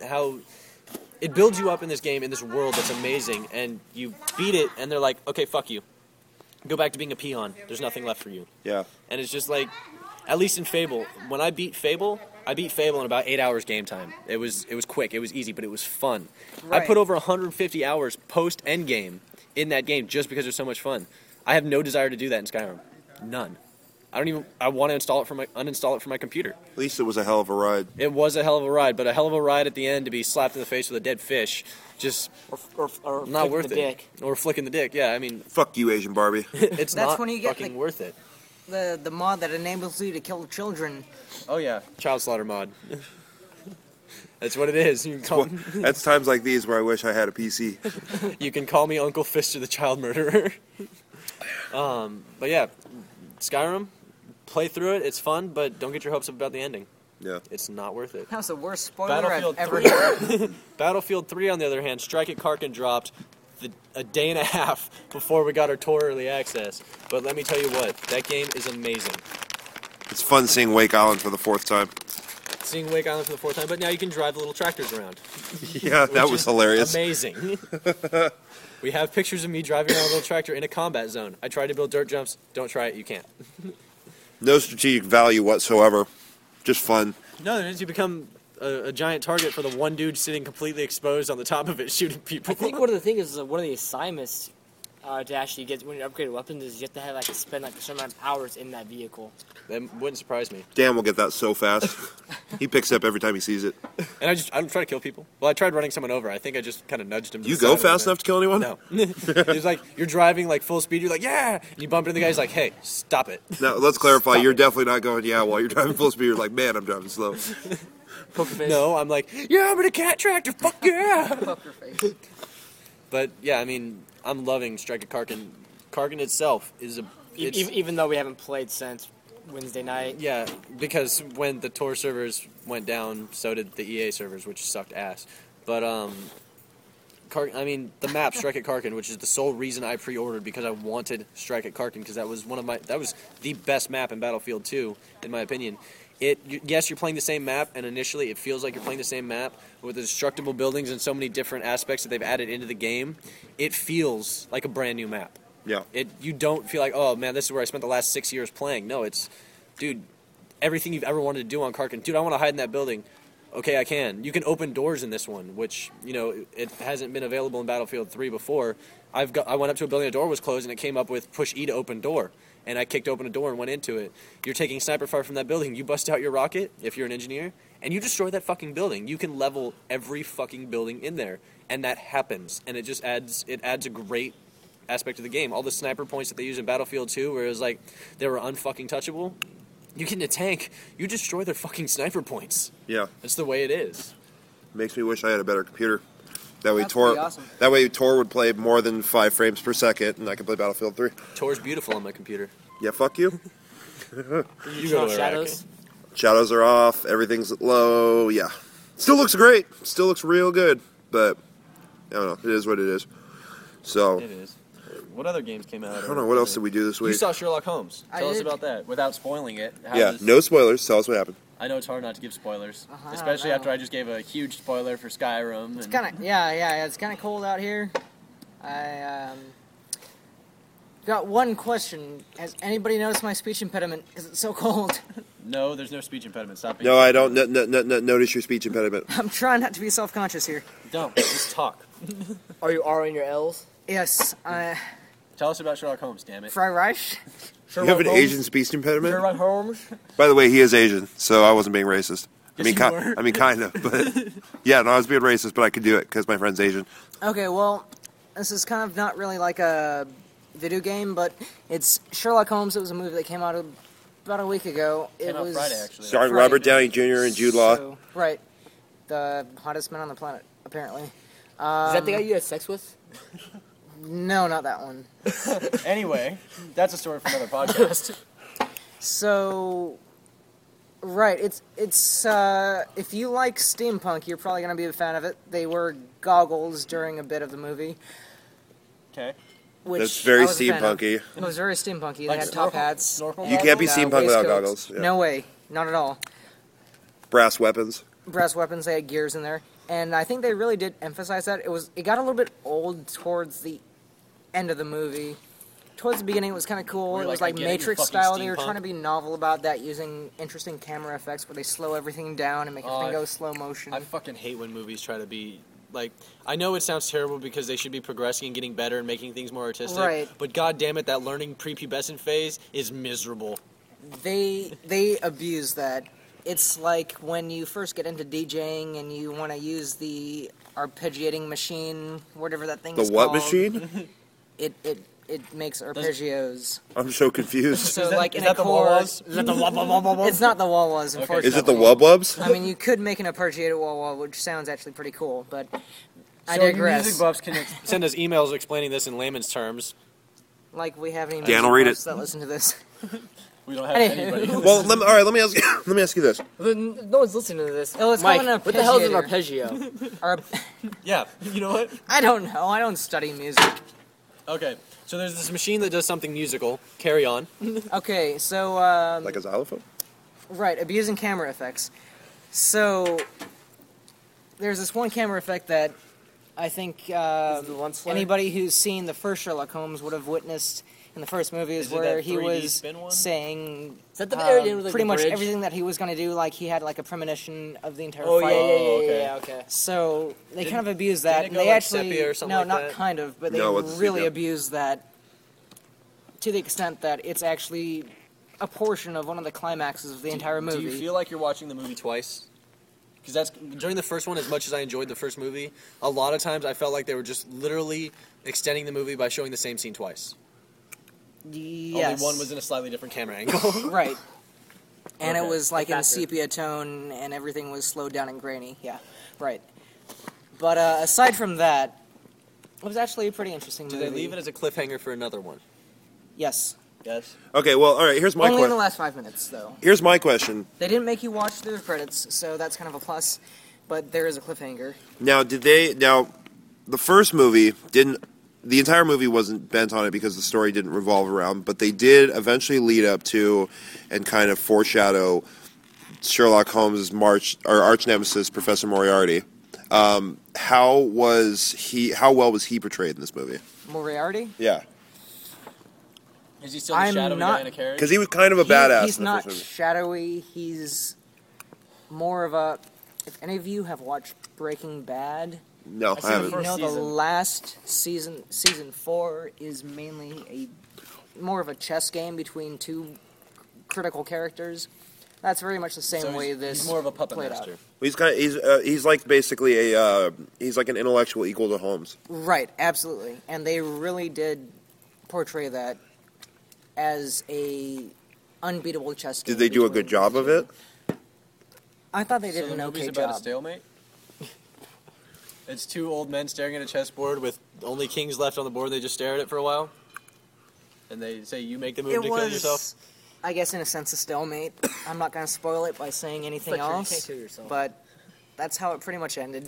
it builds you up in this game, in this world that's amazing, and you beat it, and they're like, okay, fuck you. Go back to being a peon. There's nothing left for you. Yeah. And it's just like, at least in Fable, when I beat Fable in about 8 hours game time. It was quick, it was easy, but it was fun. I Right. put over 150 hours post end game in that game just because it was so much fun. I have no desire to do that in Skyrim. None. I want to uninstall it from my computer. At least it was a hell of a ride. It was a hell of a ride, but a hell of a ride at the end to be slapped in the face with a dead fish, just Or not flicking worth the it. dick. Or flicking the dick. Yeah, I mean, Fuck you, Asian Barbie. it's That's not when you get fucking the- worth it. The mod that enables you to kill children. Oh yeah, child slaughter mod. That's what it is. You can call, That's times like these where I wish I had a PC. you can call me Uncle Fister the child murderer. But yeah, Skyrim, play through it. It's fun, but don't get your hopes up about the ending. Yeah. It's not worth it. That was the worst spoiler Battlefield I've ever 3. heard. Battlefield 3, on the other hand, Strike at Karkin dropped a day and a half before we got our Tor early access. But let me tell you what, that game is amazing. It's fun seeing Wake Island for the 4th time. Seeing Wake Island for the 4th time, but now you can drive the little tractors around. Yeah, that which was is hilarious. Amazing. We have pictures of me driving around a little tractor in a combat zone. I tried to build dirt jumps. Don't try it. You can't. No strategic value whatsoever. Just fun. No, then you become a giant target for the one dude sitting completely exposed on the top of it shooting people. I think one of the things is one of the assignments to actually get when you upgrade weapons is you have to have spend a certain amount of hours in that vehicle. That wouldn't surprise me. Dan will get that so fast. He picks it up every time he sees it. And I don't try to kill people. Well, I tried running someone over. I think I just kind of nudged him. To You the go side a little fast bit. enough to kill anyone? No. It's like you're driving like full speed. You're like, yeah, and you bump into the guy. He's like, hey, stop it. Now, let's clarify. Stop You're it. definitely not going, yeah, while you're driving full speed. You're like, man, I'm driving slow. Poker face. No, I'm like, yeah, I'm in a cat tractor. Fuck yeah. Poker face. But yeah, I mean, I'm loving Strike at Karkin. Karkin itself is Even though we haven't played since Wednesday night. yeah, because when the Tor servers went down, so did the EA servers, which sucked ass. But the map Strike at Karkin, which is the sole reason I pre-ordered because I wanted Strike at Karkin because that was the best map in Battlefield 2 in my opinion. Yes, you're playing the same map, and initially it feels like you're playing the same map with the destructible buildings and so many different aspects that they've added into the game. It feels like a brand new map. Yeah. You don't feel like, oh man, this is where I spent the last 6 years playing. No, it's dude, everything you've ever wanted to do on Karkin. Dude, I want to hide in that building. Okay, I can. You can open doors in this one, which, it hasn't been available in Battlefield 3 before. I went up to a building, a door was closed, and it came up with push E to open door. And I kicked open a door and went into it. You're taking sniper fire from that building. You bust out your rocket, if you're an engineer, and you destroy that fucking building. You can level every fucking building in there. And that happens. And it just adds a great aspect of the game. All the sniper points that they use in Battlefield 2, where it was like they were unfucking touchable. You get in a tank, you destroy their fucking sniper points. Yeah. That's the way it is. Makes me wish I had a better computer. That way That's Tor pretty awesome. That way Tor would play more than 5 frames per second and I could play Battlefield 3. Tor's beautiful on my computer. Yeah, fuck you. You Turn go off to shadows. Shadows are off, everything's low, yeah. Still looks great. Still looks real good, but I don't know, it is what it is. So, It is. What other games came out? I don't know, what else did we do this You week? saw Sherlock Holmes. I Tell us did. about that without spoiling it. Yeah, no spoilers, tell us what happened. I know it's hard not to give spoilers, I especially know. after I just gave a huge spoiler for Skyrim. It's kind of it's kind of cold out here. I got one question. Has anybody noticed my speech impediment? Because it's so cold. No, there's no speech impediment. Stop being No, I don't notice your speech impediment. I'm trying not to be self-conscious here. Don't. Just talk. Are you R in your L's? Yes, Tell us about Sherlock Holmes, damn it. Fry Reich. You have an Asian speech impediment? Sherlock Holmes? By the way, he is Asian, so I wasn't being racist. Yes, you were. I mean, kind of, but yeah, no, I was being racist, but I could do it because my friend's Asian. Okay, well, this is kind of not really like a video game, but it's Sherlock Holmes. It was a movie that came out about a week ago. It Came out was Friday, actually. Starring Friday. Robert Downey Jr. and Jude Law. So, right, the hottest man on the planet, apparently. Is that the guy you had sex with? No, not that one. Anyway, that's a story for another podcast. So, right, it's if you like steampunk, you're probably gonna be a fan of it. They wore goggles during a bit of the movie, Okay. which That's very I was a fan of. steampunky. It was very steampunky. They Like had top snorkel- hats. snorkel You can't be and, steampunk without waistcoats. goggles. Yeah. No way, not at all. Brass weapons. Brass weapons. They had gears in there, and I think they really did emphasize that. It got a little bit old towards the end of the movie. Towards the beginning, it was kind of cool. Were It you was like, like getting the Matrix fucking style. They were steampunk? trying to be novel about that, using interesting camera effects where they slow everything down and make everything I- go slow motion. I fucking hate when movies try to be like. I know it sounds terrible because they should be progressing and getting better and making things more artistic. Right. But god damn it, that learning prepubescent phase is miserable. They abuse that. It's like when you first get into DJing and you want to use the arpeggiating machine, whatever that thing The is what called. machine? It makes arpeggios. I'm so confused. So Is that- like is in a that the chord, Wah-Wahs? Is that the Wah-Wah-Wah-Wah-Wah? it's not the wah-wahs, unfortunately. Is it the wub-wubs? I mean, you could make an arpeggiated wah-wah, which sounds actually pretty cool, but I So you digress. music buffs can send us emails explaining this in layman's terms. Like we have any Dan will read music buffs it. that listen to this. We don't have Anywho. anybody. Well, all right. Let me ask. Let me ask you this. No one's listening to this. Oh, it's Mike, called an what the hell is an arpeggiator. arpeggio? Or, Yeah, you know what? I don't know. I don't study music. Okay, so there's this machine that does something musical. Carry on. Okay, so Like a xylophone? right, abusing camera effects. So there's this one camera effect that I think the one slayer? anybody who's seen the first Sherlock Holmes would have witnessed in the first movie is Is it where that he 3D was spin one? saying Is that the very end with, like, pretty the much bridge? everything that he was going to do. Like he had like a premonition of the entire Oh, fight. yeah, Oh, okay. okay. So they Didn't- kind of abused didn't that. it And go they like actually sepia or something no, like not that? kind of, but they No, it's really sepia. abused that to the extent that it's actually a portion of one of the climaxes of the entire movie. Do you feel like you're watching the movie twice? Because that's during the first one. As much as I enjoyed the first movie, a lot of times I felt like they were just literally extending the movie by showing the same scene twice. Yes. Only one was in a slightly different camera angle. right. And Okay. it was like in Faster. sepia tone, and everything was slowed down and grainy. Yeah, right. But aside from that, it was actually a pretty interesting Do movie. they leave it as a cliffhanger for another one? Yes. Yes. Okay. Well, all right. Here's my Only in the question. last 5 minutes, though. Here's my question. They didn't make you watch through the credits, so that's kind of a plus. But there is a cliffhanger. Now, the first movie didn't. The entire movie wasn't bent on it because the story didn't revolve around, but they did eventually lead up to and kind of foreshadow Sherlock Holmes' arch nemesis, Professor Moriarty. How well was he portrayed in this movie? Moriarty? Yeah. Is he still the shadow of not- Diana Carrot? Because he was kind of a badass. He's in the not first movie. shadowy. He's more of a. If any of you have watched Breaking Bad, No, I seen the haven't. you first know the season. last season 4, is mainly more of a chess game between two critical characters. That's very much the same So way he's, this he's more of a puppet played master. out. He's like basically he's like an intellectual equal to Holmes. Right, absolutely, and they really did portray that as a unbeatable chess game. Did they do a good between job the of two. it? I thought they So did the an movie's okay about a job. stalemate? It's two old men staring at a chessboard with only kings left on the board. They just stare at it for a while. And they say, you make the move It to kill yourself. was, I guess, in a sense, a stalemate. I'm not going to spoil it by saying anything Fletcher, you else, can't kill yourself. but that's how it pretty much ended.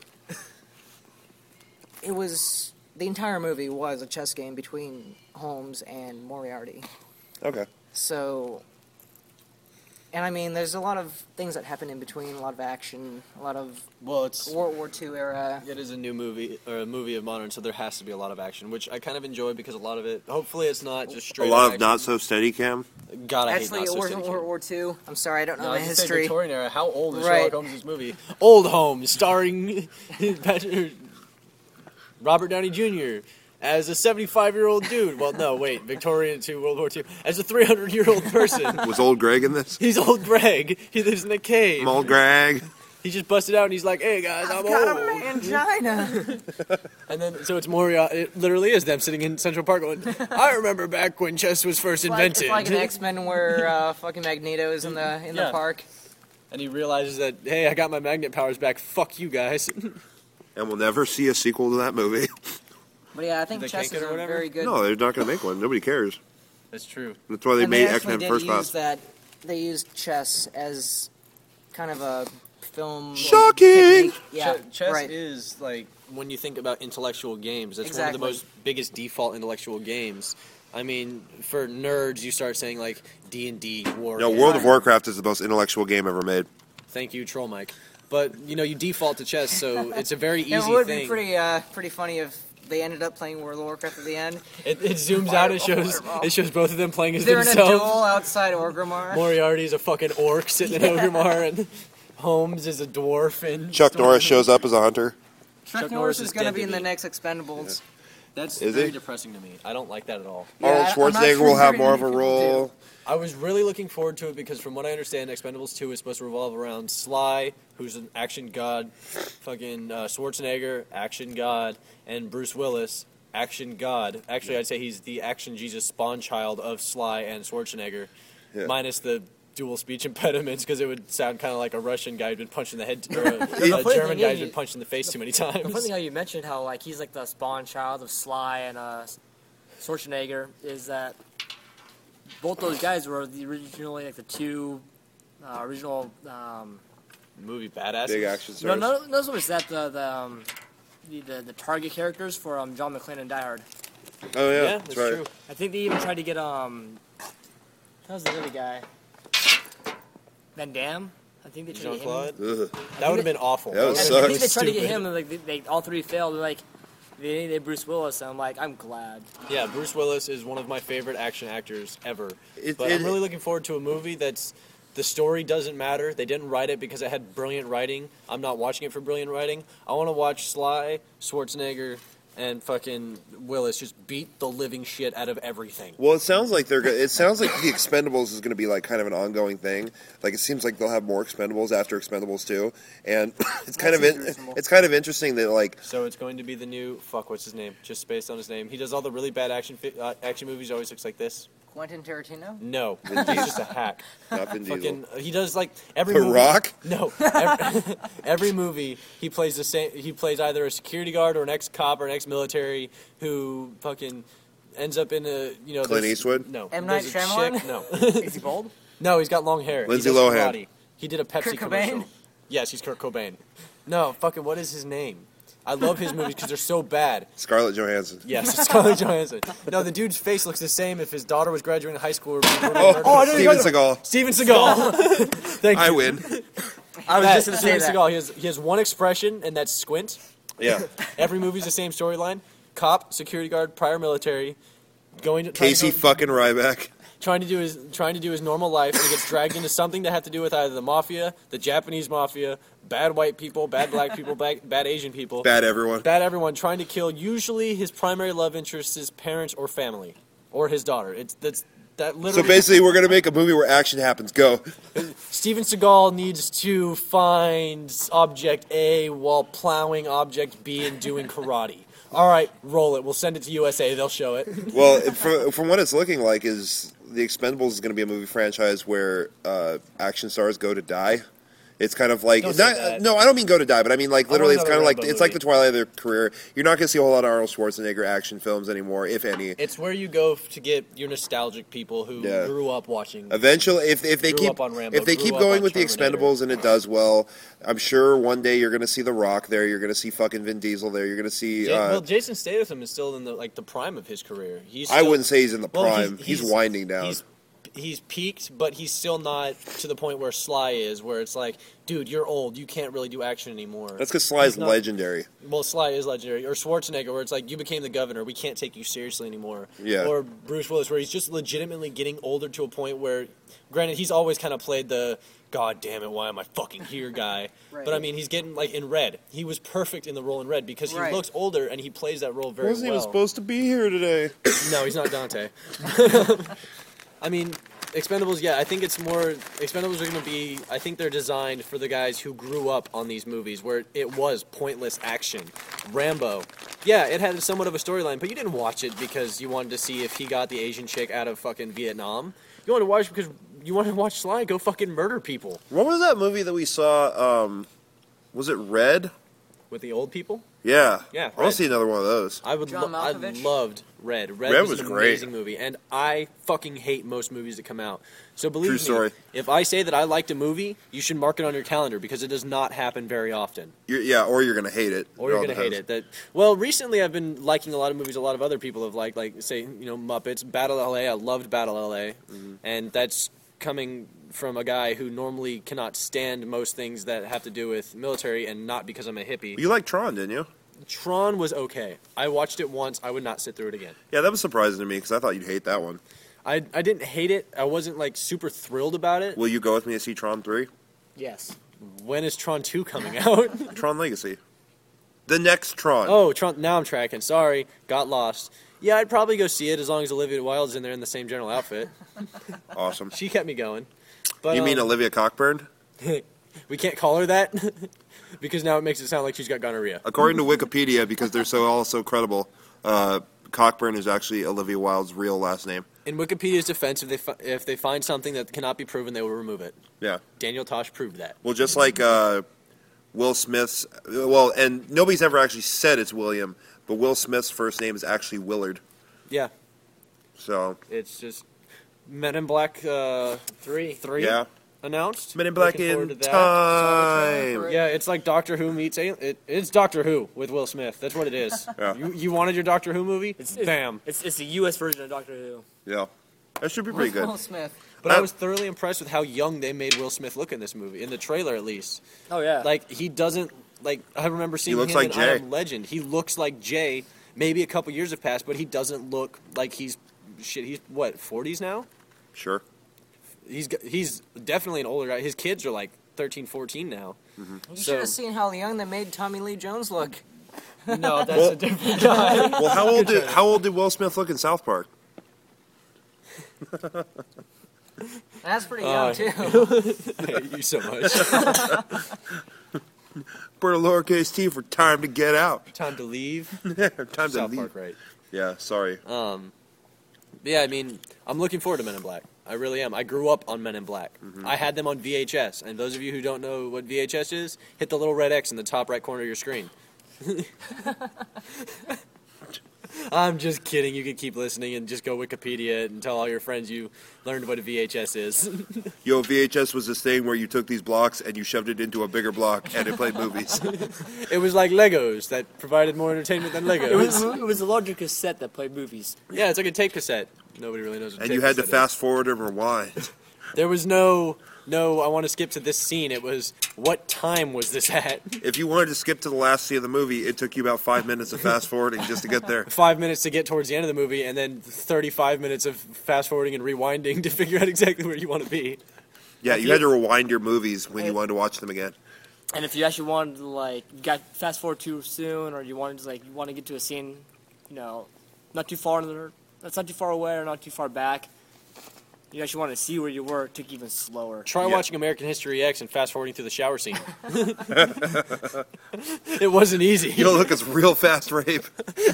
It was the entire movie was a chess game between Holmes and Moriarty. Okay. So, and I mean, there's a lot of things that happen in between, a lot of action, a lot of Well, it's World War II era. it is a new movie, or a movie of modern, so there has to be a lot of action, which I kind of enjoy because a lot of it, hopefully it's not just A straight lot up of action. not so steady cam. God, I Actually, hate it not so wasn't steady World War II. I'm sorry, I don't know No, my I was gonna say history. Victorian era. How old is Right. Sherlock Holmes' movie? Old Holmes, starring Robert Downey Jr. as a 75-year-old dude. Well, no, wait, Victorian to World War II. As a 300-year-old person. Was old Greg in this? He's old Greg. He lives in a cave. I'm old Greg. He just busted out and he's like, "Hey guys, I'm Got old." a angina. And then so it's Moriarty. It literally is them sitting in Central Park going, "I remember back when chess was first invented." It's like an X-Men where fucking Magneto is in the Yeah. park. And he realizes that, "Hey, I got my magnet powers back. Fuck you guys." And we'll never see a sequel to that movie. But yeah, I think The chess Kanken is or a whatever? very good. No, they're not going to make one. Nobody cares. That's true. That's why they and made they X-Men actually First did use Class. that. They used chess as kind of a film. Shocking! technique. Yeah, Chess right. is like when you think about intellectual games, it's one of Exactly. the most biggest default intellectual games. I mean, for nerds, you start saying like D&D, War. No, Games. World of Warcraft is the most intellectual game ever made. Thank you, Troll Mike. But you know, you default to chess, so it's a very easy It would thing. be pretty funny if they ended up playing World of Warcraft at the end. It zooms out and shows Fireball. it shows both of them playing as They're in a themselves. duel outside Orgrimmar. Moriarty's a fucking orc sitting in Orgrimmar, and Holmes is a dwarf. And Chuck Norris shows up as a hunter. Chuck Chuck Norris Norris is is going to dead be to in the me. next Expendables. That's Is very he? depressing to me. I don't like that at all. Yeah, Arnold I'm not Schwarzenegger sure will have very more of a many people role. I was really looking forward to it because, from what I understand, Expendables 2 is supposed to revolve around Sly, who's an action god, fucking Schwarzenegger, action god, and Bruce Willis, action god. Actually, I'd say he's the action Jesus spawn child of Sly and Schwarzenegger, Yeah. minus the dual speech impediments, because it would sound kind of like a Russian guy who'd been punched in the head, or a funny German thing guy is who'd been punched in the face too many times. The funny thing how you mentioned how like he's like the spawn child of Sly and Schwarzenegger is that both those guys were originally like the two original. Movie badass. Big action No, stars. no so much that the target characters for John McClane and Die Hard. Oh yeah, Yeah, that's that's right. true. I think they even tried to get that was the other guy, Van Damme. I think they tried to get him. Jean-Claude. Ugh. That would have been awful. That would would've I suck. been think they tried to get stupid. him, and like they all three failed. They're like, they needed Bruce Willis, and I'm like, I'm glad. Yeah, Bruce Willis is one of my favorite action actors ever. It- But it- I'm really looking forward to a movie that's the story doesn't matter. They didn't write it because it had brilliant writing. I'm not watching it for brilliant writing. I want to watch Sly, Schwarzenegger, and fucking Willis just beat the living shit out of everything. Well, it sounds like it sounds like the Expendables is going to be like kind of an ongoing thing. Like it seems like they'll have more Expendables after Expendables 2, and it's kind of seems reasonable. it's kind of interesting that like So it's going to be the new what's his name? Just based on his name. He does all the really bad action movies. Always looks like this. Quentin Tarantino. No, he's just a hack. not Vin Diesel. Fucking, he does like every The movie. Rock? No, every movie he plays the same. He plays either a security guard or an ex-cop or an ex-military who fucking ends up in a Clint there's- Eastwood? No, M. Night there's a Shyamalan? chick- No, Is he bald? no, he's got long hair. Lindsay he does Lohan. karate. He did a Pepsi Kurt commercial. Cobain? Yes, he's Kurt Cobain. No, fucking what is his name? I love his movies because they're so bad. Scarlett Johansson. Yes, it's Scarlett Johansson. No, the dude's face looks the same if his daughter was graduating high school or being brutally murdered. Oh, I know Steven you're Seagal. Steven Seagal. Thank you. I win. I was That, just gonna say Steven that. Seagal. He has one expression, and that's squint. Yeah. Every movie's the same storyline. Cop, security guard, prior military, going to Casey fucking Ryback. trying to do his normal life, and he gets dragged into something that have to do with either the mafia, the Japanese mafia, bad white people, bad black people, bad Asian people, Bad everyone. bad everyone, trying to kill usually his primary love interest's parents or family, or his daughter. That So literally. basically, we're gonna make a movie where action happens. Go. Steven Seagal needs to find object A while plowing object B and doing karate. All right, roll it. We'll send it to USA. They'll show it. Well, from what it's looking like, is the Expendables is going to be a movie franchise where action stars go to die. It's kind of like Don't say that. no, I don't mean go to die, but I mean like literally, it's another kind of like Rambo it's like movie. the twilight of their career. You're not going to see a whole lot of Arnold Schwarzenegger action films anymore, if any. It's where you go to get your nostalgic people who Yeah. grew up watching. Eventually, if they Grew keep up on Rambo, if they grew keep up going on with the Terminator. Expendables and it does well, I'm sure one day you're going to see The Rock there. You're going to see fucking Vin Diesel there. You're going to see. Well, Jason Statham is still in the prime of his career. He's I still- wouldn't say he's in the Well, prime. He's winding down. He's peaked, but he's still not to the point where Sly is, where it's like, dude, you're old. You can't really do action anymore. That's because Sly's He's not- legendary. Well, Sly is legendary. Or Schwarzenegger, where it's like, you became the governor. We can't take you seriously anymore. Yeah. Or Bruce Willis, where he's just legitimately getting older to a point where, granted, he's always kind of played the, God damn it, why am I fucking here guy. Right. But I mean, he's getting, like, in Red. He was perfect in the role in Red because he Right. looks older and he plays that role very Wasn't well. even supposed to be here today. No, he's not Dante. I mean, Expendables, yeah, I think it's more... Expendables are going to be... I think they're designed for the guys who grew up on these movies where it was pointless action. Rambo. Yeah, it had somewhat of a storyline, but you didn't watch it because you wanted to see if he got the Asian chick out of fucking Vietnam. You wanted to watch it because you wanted to watch Sly go fucking murder people. What was that movie that we saw? Was it Red? With the old people? Yeah. Yeah, I want Red. to see another one of those. I John I Malkovich? loved Red. Red Red was was an great. amazing movie, and I fucking hate most movies that come out. So believe True me, story. if I say that I liked a movie, you should mark it on your calendar because it does not happen very often. Or you're gonna hate it. Or you're all gonna hate depends. it. Well, recently I've been liking a lot of movies a lot of other people have liked, like say Muppets, Battle LA. I loved Battle LA, and that's coming from a guy who normally cannot stand most things that have to do with military, and not because I'm a hippie. You liked Tron, didn't you? Tron was okay. I watched it once. I would not sit through it again. Yeah, that was surprising to me because I thought you'd hate that one. I didn't hate it. I wasn't like super thrilled about it. Will you go with me to see Tron 3? Yes. When is Tron 2 coming out? Tron Legacy. The next Tron. Oh, Tron. Now I'm tracking. Sorry, got lost. Yeah, I'd probably go see it as long as Olivia Wilde's in there in the same general outfit. Awesome. She kept me going. But You mean Olivia Cockburn? we can't call her that because now it makes it sound like she's got gonorrhea. According to Wikipedia, because they're all so credible, Cockburn is actually Olivia Wilde's real last name. In Wikipedia's defense, if they find something that cannot be proven, they will remove it. Yeah. Daniel Tosh proved that. Well, just like Will Smith's... Well, and nobody's ever actually said it's William, but Will Smith's first name is actually Willard. Yeah, So, it's just Men in Black 3 yeah. announced. Men in Black Looking forward in to that. time. Yeah, it's like Doctor Who meets it's Doctor Who with Will Smith. That's what it is. Yeah. You wanted your Doctor Who movie? Bam. It's the U.S. version of Doctor Who. Yeah. That should be pretty good. Will Smith. But I was thoroughly impressed with how young they made Will Smith look in this movie, in the trailer at least. Oh yeah. Like he doesn't like I remember seeing looks him like in I Jay. Am Legend. He looks like Jay. Maybe a couple years have passed, but he doesn't look like he's what 40s now. Sure. He's definitely an older guy. His kids are like 13, 14 now. You So- should have seen how young they made Tommy Lee Jones look. no, that's a different guy. Well, how old did Will Smith look in South Park? That's pretty Oh, young too. I hate you so much. Put a lowercase t for time to get out. Time to leave. Time to South leave. Park, right? Yeah, sorry. Yeah, I mean, I'm looking forward to Men in Black. I really am. I grew up on Men in Black. I had them on VHS. And those of you who don't know what VHS is, hit the little red X in the top right corner of your screen. I'm just kidding. You can keep listening and just go Wikipedia and tell all your friends you learned what a VHS is. Yo, VHS was this thing where you took these blocks and you shoved it into a bigger block and it played movies. It was like Legos that provided more entertainment than Legos. It was a larger cassette that played movies. Yeah, it's like a tape cassette. Nobody really knows what a And tape you had to cassette is. fast forward and rewind. There was no, I want to skip to this scene. It was, what time was this at? If you wanted to skip to the last scene of the movie, it took you about 5 minutes of fast forwarding just to get there. 5 minutes to get towards the end of the movie, and then 35 minutes of fast forwarding and rewinding to figure out exactly where you want to be. Yeah, you had to rewind your movies when you wanted to watch them again. And if you actually wanted to, like, you got fast forward too soon, or you wanted to, like, you want to get to a scene, you know, not too far that's not too far away or not too far back, you actually want to see where you were, it took even slower. Try watching American History X and fast forwarding through the shower scene. It wasn't easy. You'll look, it's real fast rape.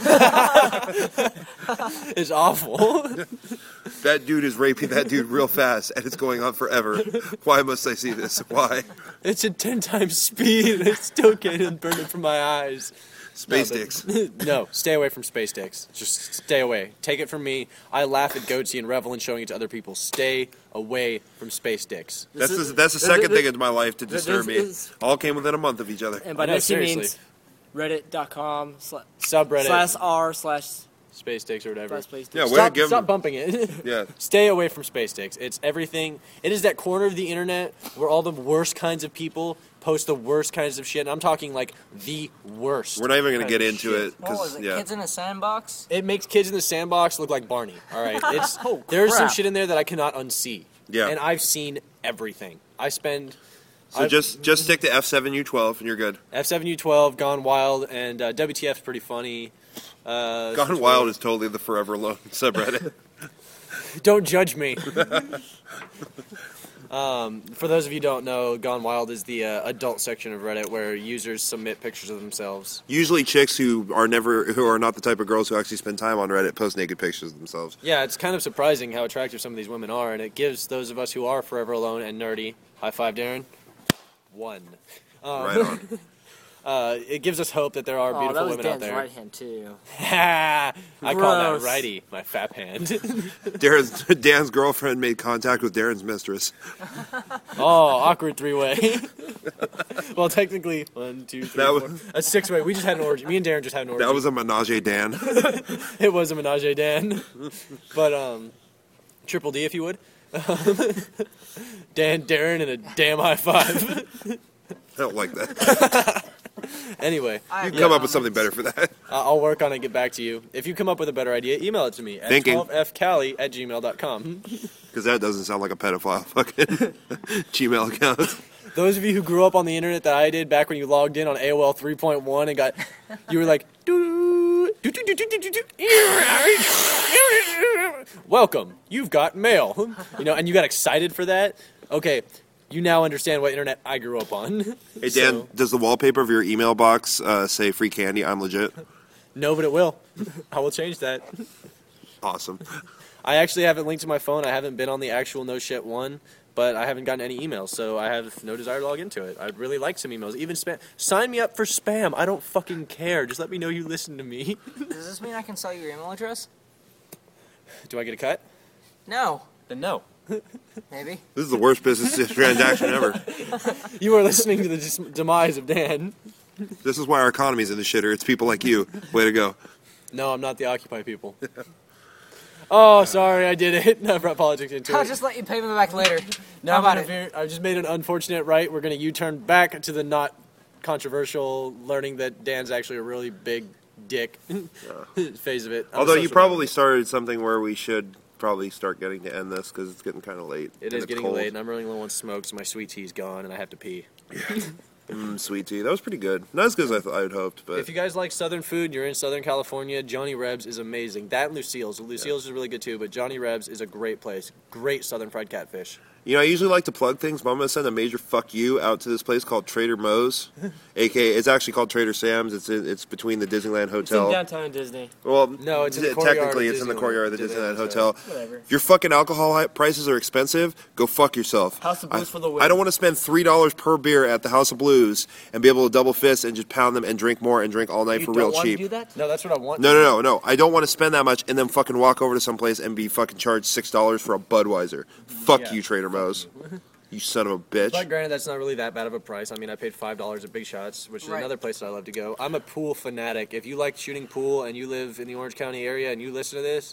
It's awful. That dude is raping that dude real fast, and it's going on forever. Why must I see this? Why? It's at 10 times speed, and it's still getting burning from my eyes. Space dicks. No, stay away from space dicks. Just stay away. Take it from me. I laugh at Goatsy and revel in showing it to other people. Stay away from space dicks. That's the second thing in my life to disturb me. All came within a month of each other. And by No, this he seriously. means reddit.com Subreddit. / Space dicks or whatever. space Yeah, dicks. way to give Stop them. bumping it. Yeah. Stay away from space dicks. It's everything. It is that corner of the internet where all the worst kinds of people post the worst kinds of shit. And I'm talking like the worst. We're not even going to kind get of into shit. it. What was 'Cause, it? yeah. Kids in a sandbox? It makes kids in the sandbox look like Barney. All right, it's Oh, there's some crap. shit in there that I cannot unsee. Yeah. And I've seen everything. So just stick to F7U12 and you're good. F7U12, Gone Wild, and WTF's pretty funny. Gone Wild is totally the Forever Alone subreddit. Don't judge me. For those of you who don't know, Gone Wild is the adult section of Reddit where users submit pictures of themselves. Usually chicks who are not the type of girls who actually spend time on Reddit post naked pictures of themselves. Yeah, it's kind of surprising how attractive some of these women are, and it gives those of us who are forever alone and nerdy, high five, Darren, one. Right on. It gives us hope that there are Oh, beautiful that was women out Dan's there. right hand too. I call that Gross. righty, my fap hand. Dan's girlfriend made contact with Darren's mistress. Oh, awkward three-way. Well, technically, 1, 2, 3, That 4. was- A six-way. We just had an orgy. Me and Darren just had an orgy. That was a menage a Dan. It was a menage a Dan. But, Triple D, if you would. Dan, Darren, and a damn high five. I don't like that. Anyway, You can come up with something better for that. I'll work on it and get back to you. If you come up with a better idea, email it to me at Thinking. 12fcali@gmail.com. Because that doesn't sound like a pedophile fucking Gmail account. Those of you who grew up on the internet that I did back when you logged in on AOL 3.1 and you were like, doo, doo, doo, doo, doo, doo, doo, doo. Welcome, you've got mail. And you got excited for that. Okay, you now understand what internet I grew up on. Hey Dan, So- does the wallpaper of your email box say free candy? I'm legit. No, but it will. I will change that. Awesome. I actually have it linked to my phone. I haven't been on the actual No Shit one, but I haven't gotten any emails, so I have no desire to log into it. I'd really like some emails, even spam. Sign me up for spam. I don't fucking care. Just let me know you listen to me. Does this mean I can sell your email address? Do I get a cut? No. Then no. Maybe. This is the worst business transaction ever. You are listening to the demise of Dan. This is why our economy's in the shitter. It's people like you. Way to go. No, I'm not the Occupy people. Oh, sorry, I did it. I brought politics into I'll it. just let you pay me back later. Now How I'm about gonna it? veer- I just made an unfortunate right. We're going to U-turn back to the not controversial, learning that Dan's actually a really big dick phase of it. I'm a Although you social probably started something where we should probably start getting to end this because it's getting kind of late. It and is it's getting cold. late, and I'm running low on smoke, so my sweet tea's gone, and I have to pee. Sweet tea. That was pretty good. Not as good as I had hoped, but If you guys like Southern food, and you're in Southern California, Johnny Reb's is amazing. That and Lucille's. Lucille's is really good too, but Johnny Reb's is a great place. Great Southern fried catfish. I usually like to plug things, but I'm going to send a major fuck you out to this place called Trader Moe's, aka it's actually called Trader Sam's. It's between the Disneyland It's in Hotel. downtown Disney. Well, No, it's in the courtyard technically of it's in the Disneyland. courtyard of the Disneyland Disneyland Hotel. Whatever. If your fucking alcohol prices are expensive, go fuck yourself. House of Blues for the win. I don't want to spend $3 per beer at the House of Blues and be able to double fist and just pound them and drink more and drink all night You for don't real want cheap. to do that? No, that's what I want. No. I don't want to spend that much and then fucking walk over to some place and be fucking charged $6 for a Budweiser. Fuck Yeah. you, Trader Moe's. You son of a bitch. But granted, that's not really that bad of a price. I mean, I paid $5 at Big Shots, which is Right. another place that I love to go. I'm a pool fanatic. If you like shooting pool and you live in the Orange County area and you listen to this,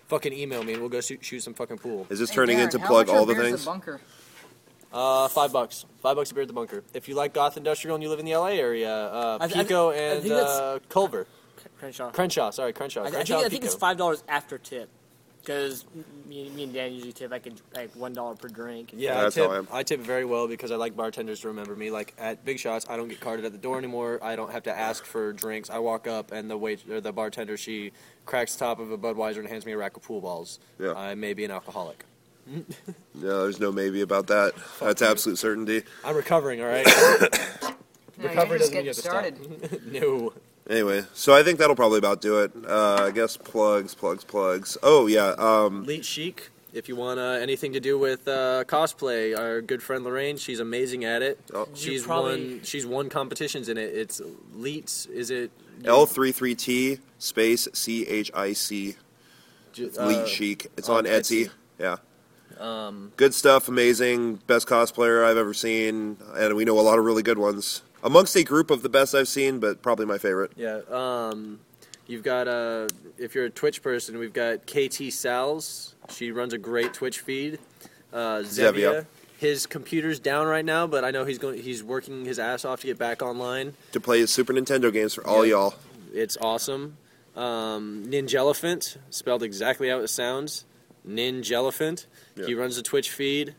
fucking email me and we'll go shoot some fucking pool. Is this Hey, turning Darren, into how plug much are all the beers at things? Bunker? $5. $5 a beer at the Bunker. If you like Goth Industrial and you live in the LA area, Pico and think that's- Culver. Crenshaw. Crenshaw. I Crenshaw think and it's Pico. $5 after tip, because me and Dan usually tip like $1 per drink. Yeah, That's how I am. I tip very well because I like bartenders to remember me. Like at Big Shots, I don't get carded at the door anymore. I don't have to ask for drinks. I walk up and the bartender, she cracks the top of a Budweiser and hands me a rack of pool balls. Yeah. I may be an alcoholic. No, there's no maybe about that. That's absolute certainty. I'm recovering, all right? No, Recovery you're just doesn't mean you getting have to started. stop. No. Anyway, so I think that'll probably about do it. I guess plugs. Oh, yeah. Elite Chic, if you want anything to do with cosplay, our good friend Lorraine, she's amazing at it. Oh. She's won competitions in it. It's Elite, is it? L33T space CHIC. Elite Chic. It's on Etsy. Yeah. Good stuff, amazing, best cosplayer I've ever seen, and we know a lot of really good ones. Amongst a group of the best I've seen, but probably my favorite. Yeah. You've got, if you're a Twitch person, we've got KT Sals. She runs a great Twitch feed. Zevia. His computer's down right now, but I know he's working his ass off to get back online. To play his Super Nintendo games for all y'all. It's awesome. Ninjelephant, spelled exactly how it sounds. Ninjelephant. Yeah. He runs a Twitch feed.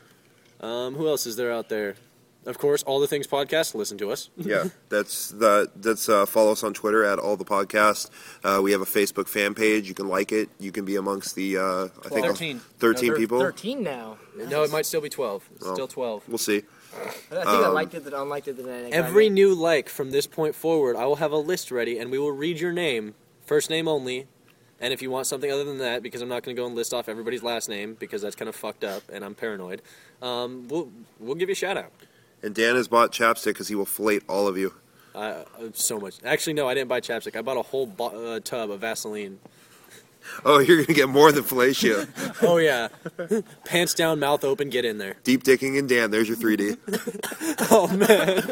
Who else is there out there? Of course, All the Things Podcast. Listen to us. Yeah, that's follow us on Twitter at All the Podcast. We have a Facebook fan page. You can like it. You can be amongst the I think 13 people. 13 now. No, it might still be 12. It's Oh. still 12. We'll see. I think I liked it, then unliked it, then I Every new like from this point forward, I will have a list ready, and we will read your name, first name only. And if you want something other than that, because I'm not going to go and list off everybody's last name, because that's kind of fucked up, and I'm paranoid, we'll give you a shout-out. And Dan has bought chapstick because he will fillet all of you. So much. Actually, no, I didn't buy chapstick. I bought a whole tub of Vaseline. Oh, you're going to get more than fellatio. Oh, yeah. Pants down, mouth open, get in there. Deep dicking and Dan. There's your 3D. Oh, man.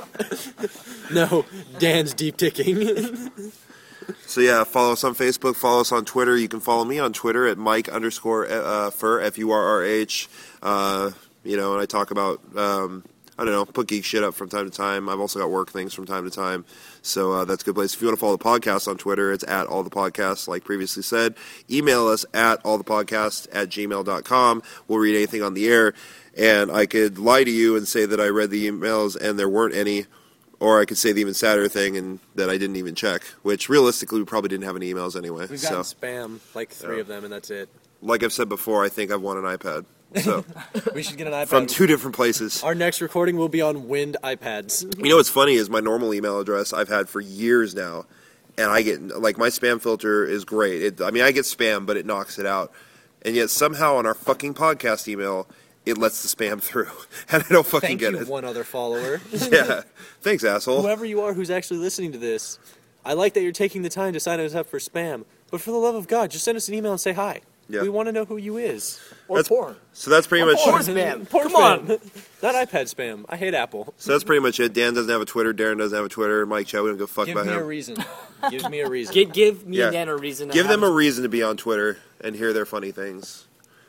No, Dan's deep ticking. So yeah, follow us on Facebook, follow us on Twitter. You can follow me on Twitter at Mike_Furr, F-U-R-R-H. And I talk about, put geek shit up from time to time. I've also got work things from time to time. So that's a good place. If you want to follow the podcast on Twitter, it's at All the Podcasts, like previously said. Email us at allthepodcast@gmail.com. We'll read anything on the air. And I could lie to you and say that I read the emails and there weren't any. Or I could say the even sadder thing and that I didn't even check, which realistically we probably didn't have any emails anyway. We've gotten spam, like 3 of them, and that's it. Like I've said before, I think I've won an iPad. So We should get an iPad. from 2 different places. Our next recording will be on Wind iPads. You know what's funny is my normal email address I've had for years now, and I get, like, my spam filter is great. I get spam, but it knocks it out. And yet somehow on our fucking podcast email, it lets the spam through. And I don't fucking Thank get you, it. one other follower. Yeah. Thanks, asshole. Whoever you are who's actually listening to this, I like that you're taking the time to sign us up for spam. But for the love of God, just send us an email and say hi. Yeah. We want to know who you is. Or That's- porn. So that's pretty much Porn spam. Porn Come on. spam. Not iPad spam. I hate Apple. So that's pretty much it. Dan doesn't have a Twitter. Darren doesn't have a Twitter. Mike Chow, we don't give a fuck Give about me a him. reason. Give me a reason. Give me Yeah. and Dan a reason. Give them a reason to be on Twitter and hear their funny things.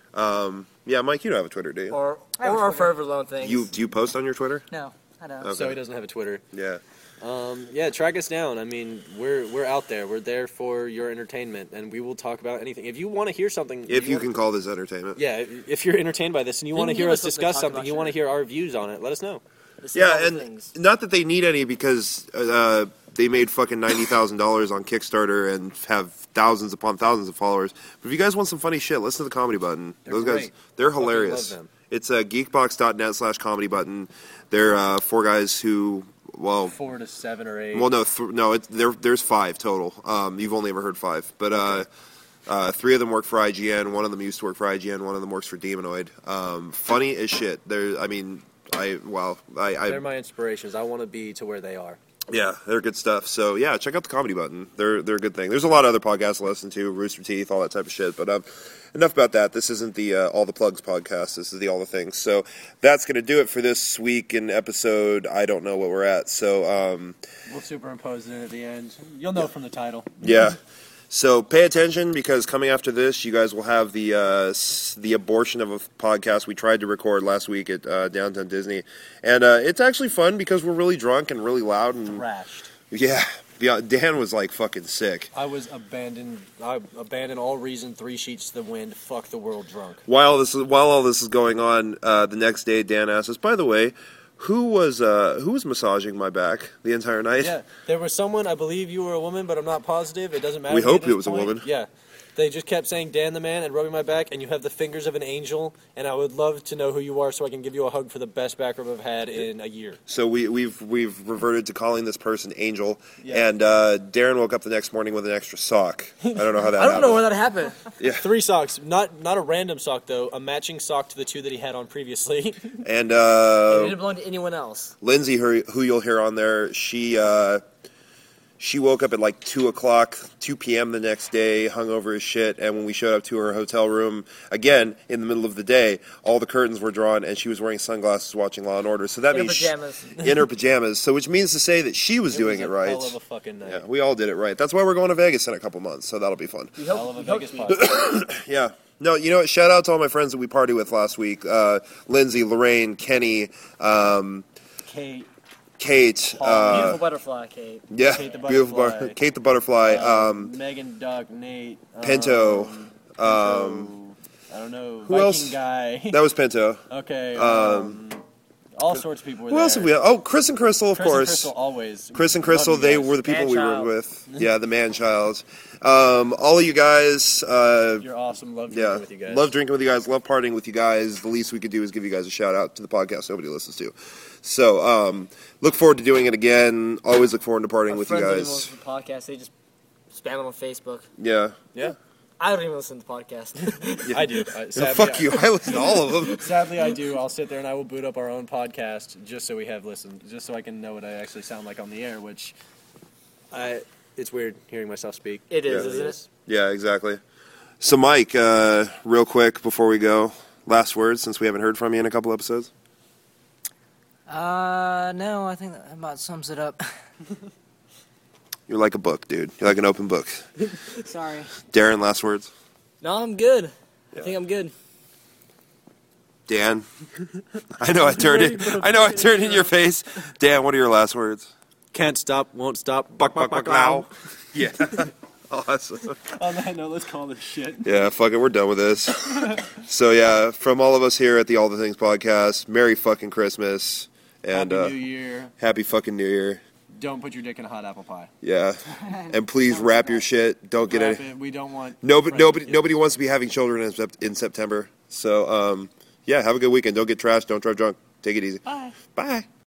Yeah, Mike, you don't have a Twitter, do you? or I have a our Twitter. forever loan things. Do you post on your Twitter? No, I don't. Okay. So he doesn't have a Twitter. Yeah. Yeah, track us down. I mean, we're out there. We're there for your entertainment, and we will talk about anything. If you want to hear something, If you can call this entertainment. yeah, if you're entertained by this and you Then want to give hear us us something to discuss talk something, about, you want to sure. hear our views on it, let us know. This is all Yeah, the and things. not that they need any because they made fucking $90,000 on Kickstarter and have thousands upon thousands of followers. But if you guys want some funny shit, listen to the Comedy Button. They're Those great. guys, they're Fucking hilarious. love them. It's geekbox.net/comedy button. They're 4 guys who, well, 4 to 7 or 8. well, no, there's 5 total. You've only ever heard 5, but 3 of them work for IGN. One of them used to work for IGN. One of them works for Demonoid. Funny as shit. They're They're my inspirations. I want to be to where they are. yeah, they're good stuff. So yeah, check out the Comedy Button. They're a good thing. There's a lot of other podcasts to listen to, Rooster Teeth, all that type of shit. But enough about that. This isn't the All the Plugs podcast. This is the All the Things. So that's gonna do it for this week in episode. I don't know what we're at. So We'll superimpose it at the end. You'll know from the title. yeah. So pay attention, because coming after this, you guys will have the abortion of a podcast we tried to record last week at Downtown Disney, and it's actually fun because we're really drunk and really loud and Crashed. yeah. Dan was like fucking sick. I was abandoned. I abandoned all reason. 3 sheets to the wind. Fuck the world. Drunk. While all this is going on, the next day Dan asked us, by the way, who was massaging my back the entire night? Yeah, there was someone. I believe you were a woman, but I'm not positive. It doesn't matter. We to me hope at this it was a point. woman. Yeah, they just kept saying Dan the man and rubbing my back, and you have the fingers of an angel. And I would love to know who you are so I can give you a hug for the best back rub I've had in a year. So we've reverted to calling this person Angel, Yeah. and Darren woke up the next morning with an extra sock. I don't know how that I don't happened. know where that happened. Yeah. 3 socks, not a random sock though, a matching sock to the 2 that he had on previously. And It didn't belong to anyone else. Lindsay, who you'll hear on there, she woke up at like 2 p.m. the next day, hungover as shit, and when we showed up to her hotel room, again, in the middle of the day, all the curtains were drawn, and she was wearing sunglasses watching Law & Order. So that In her means pajamas. in her pajamas. So which means to say that she was doing it right. Hell of a fucking night. Yeah, we all did it right. That's why we're going to Vegas in a couple months, so that'll be fun. Hell of a Vegas podcast. Yeah. No, you know what? Shout out to all my friends that we partied with last week. Lindsay, Lorraine, Kenny, Kate, Kate. Beautiful butterfly, Kate. Yeah, Kate the beautiful Butterfly. Kate the Butterfly. Megan, Doug, Nate, Pinto. I don't know. Who Viking else? guy. That was Pinto. Okay. all sorts of people were Who there. else have we? Oh, Chris and Crystal, of Chris and course. Crystal, always. Chris and Crystal, Love you they guys. were the people we Man-child. were with. Yeah, the man-child. All of you guys. You're awesome. Love drinking Yeah, with you guys. love drinking with you guys. Love partying with you guys. The least we could do is give you guys a shout out to the podcast nobody listens to. So, look forward to doing it again. Always look forward to partying Our with you friends don't even guys. listen to the podcast. They just spam it on Facebook. Yeah. Yeah, I don't even listen to the podcast. I do. Fuck you. I listen to all of them. Sadly, I do. I'll sit there and I will boot up our own podcast just so we have listened, just so I can know what I actually sound like on the air. Which, it's weird hearing myself speak. It is, Yeah. isn't it? Yeah, exactly. So, Mike, real quick before we go, last words since we haven't heard from you in a couple episodes. No, I think that about sums it up. You're like a book, dude. You're like an open book. Sorry. Darren, last words. No, I'm good. Yeah. I think I'm good. Dan, I know I turned in your face. Dan, what are your last words? Can't stop, won't stop. Buck now. Yeah. Awesome. On that note, let's call this shit. Yeah, fuck it, we're done with this. So yeah, from all of us here at the All the Things podcast, Merry fucking Christmas and Happy New Year. Happy fucking New Year. Don't put your dick in a hot apple pie. Yeah, and please wrap your shit. Don't get Wrap any. it. We don't want. Nobody wants to be having children in September. So yeah, have a good weekend. Don't get trashed. Don't drive drunk. Take it easy. Bye. Bye.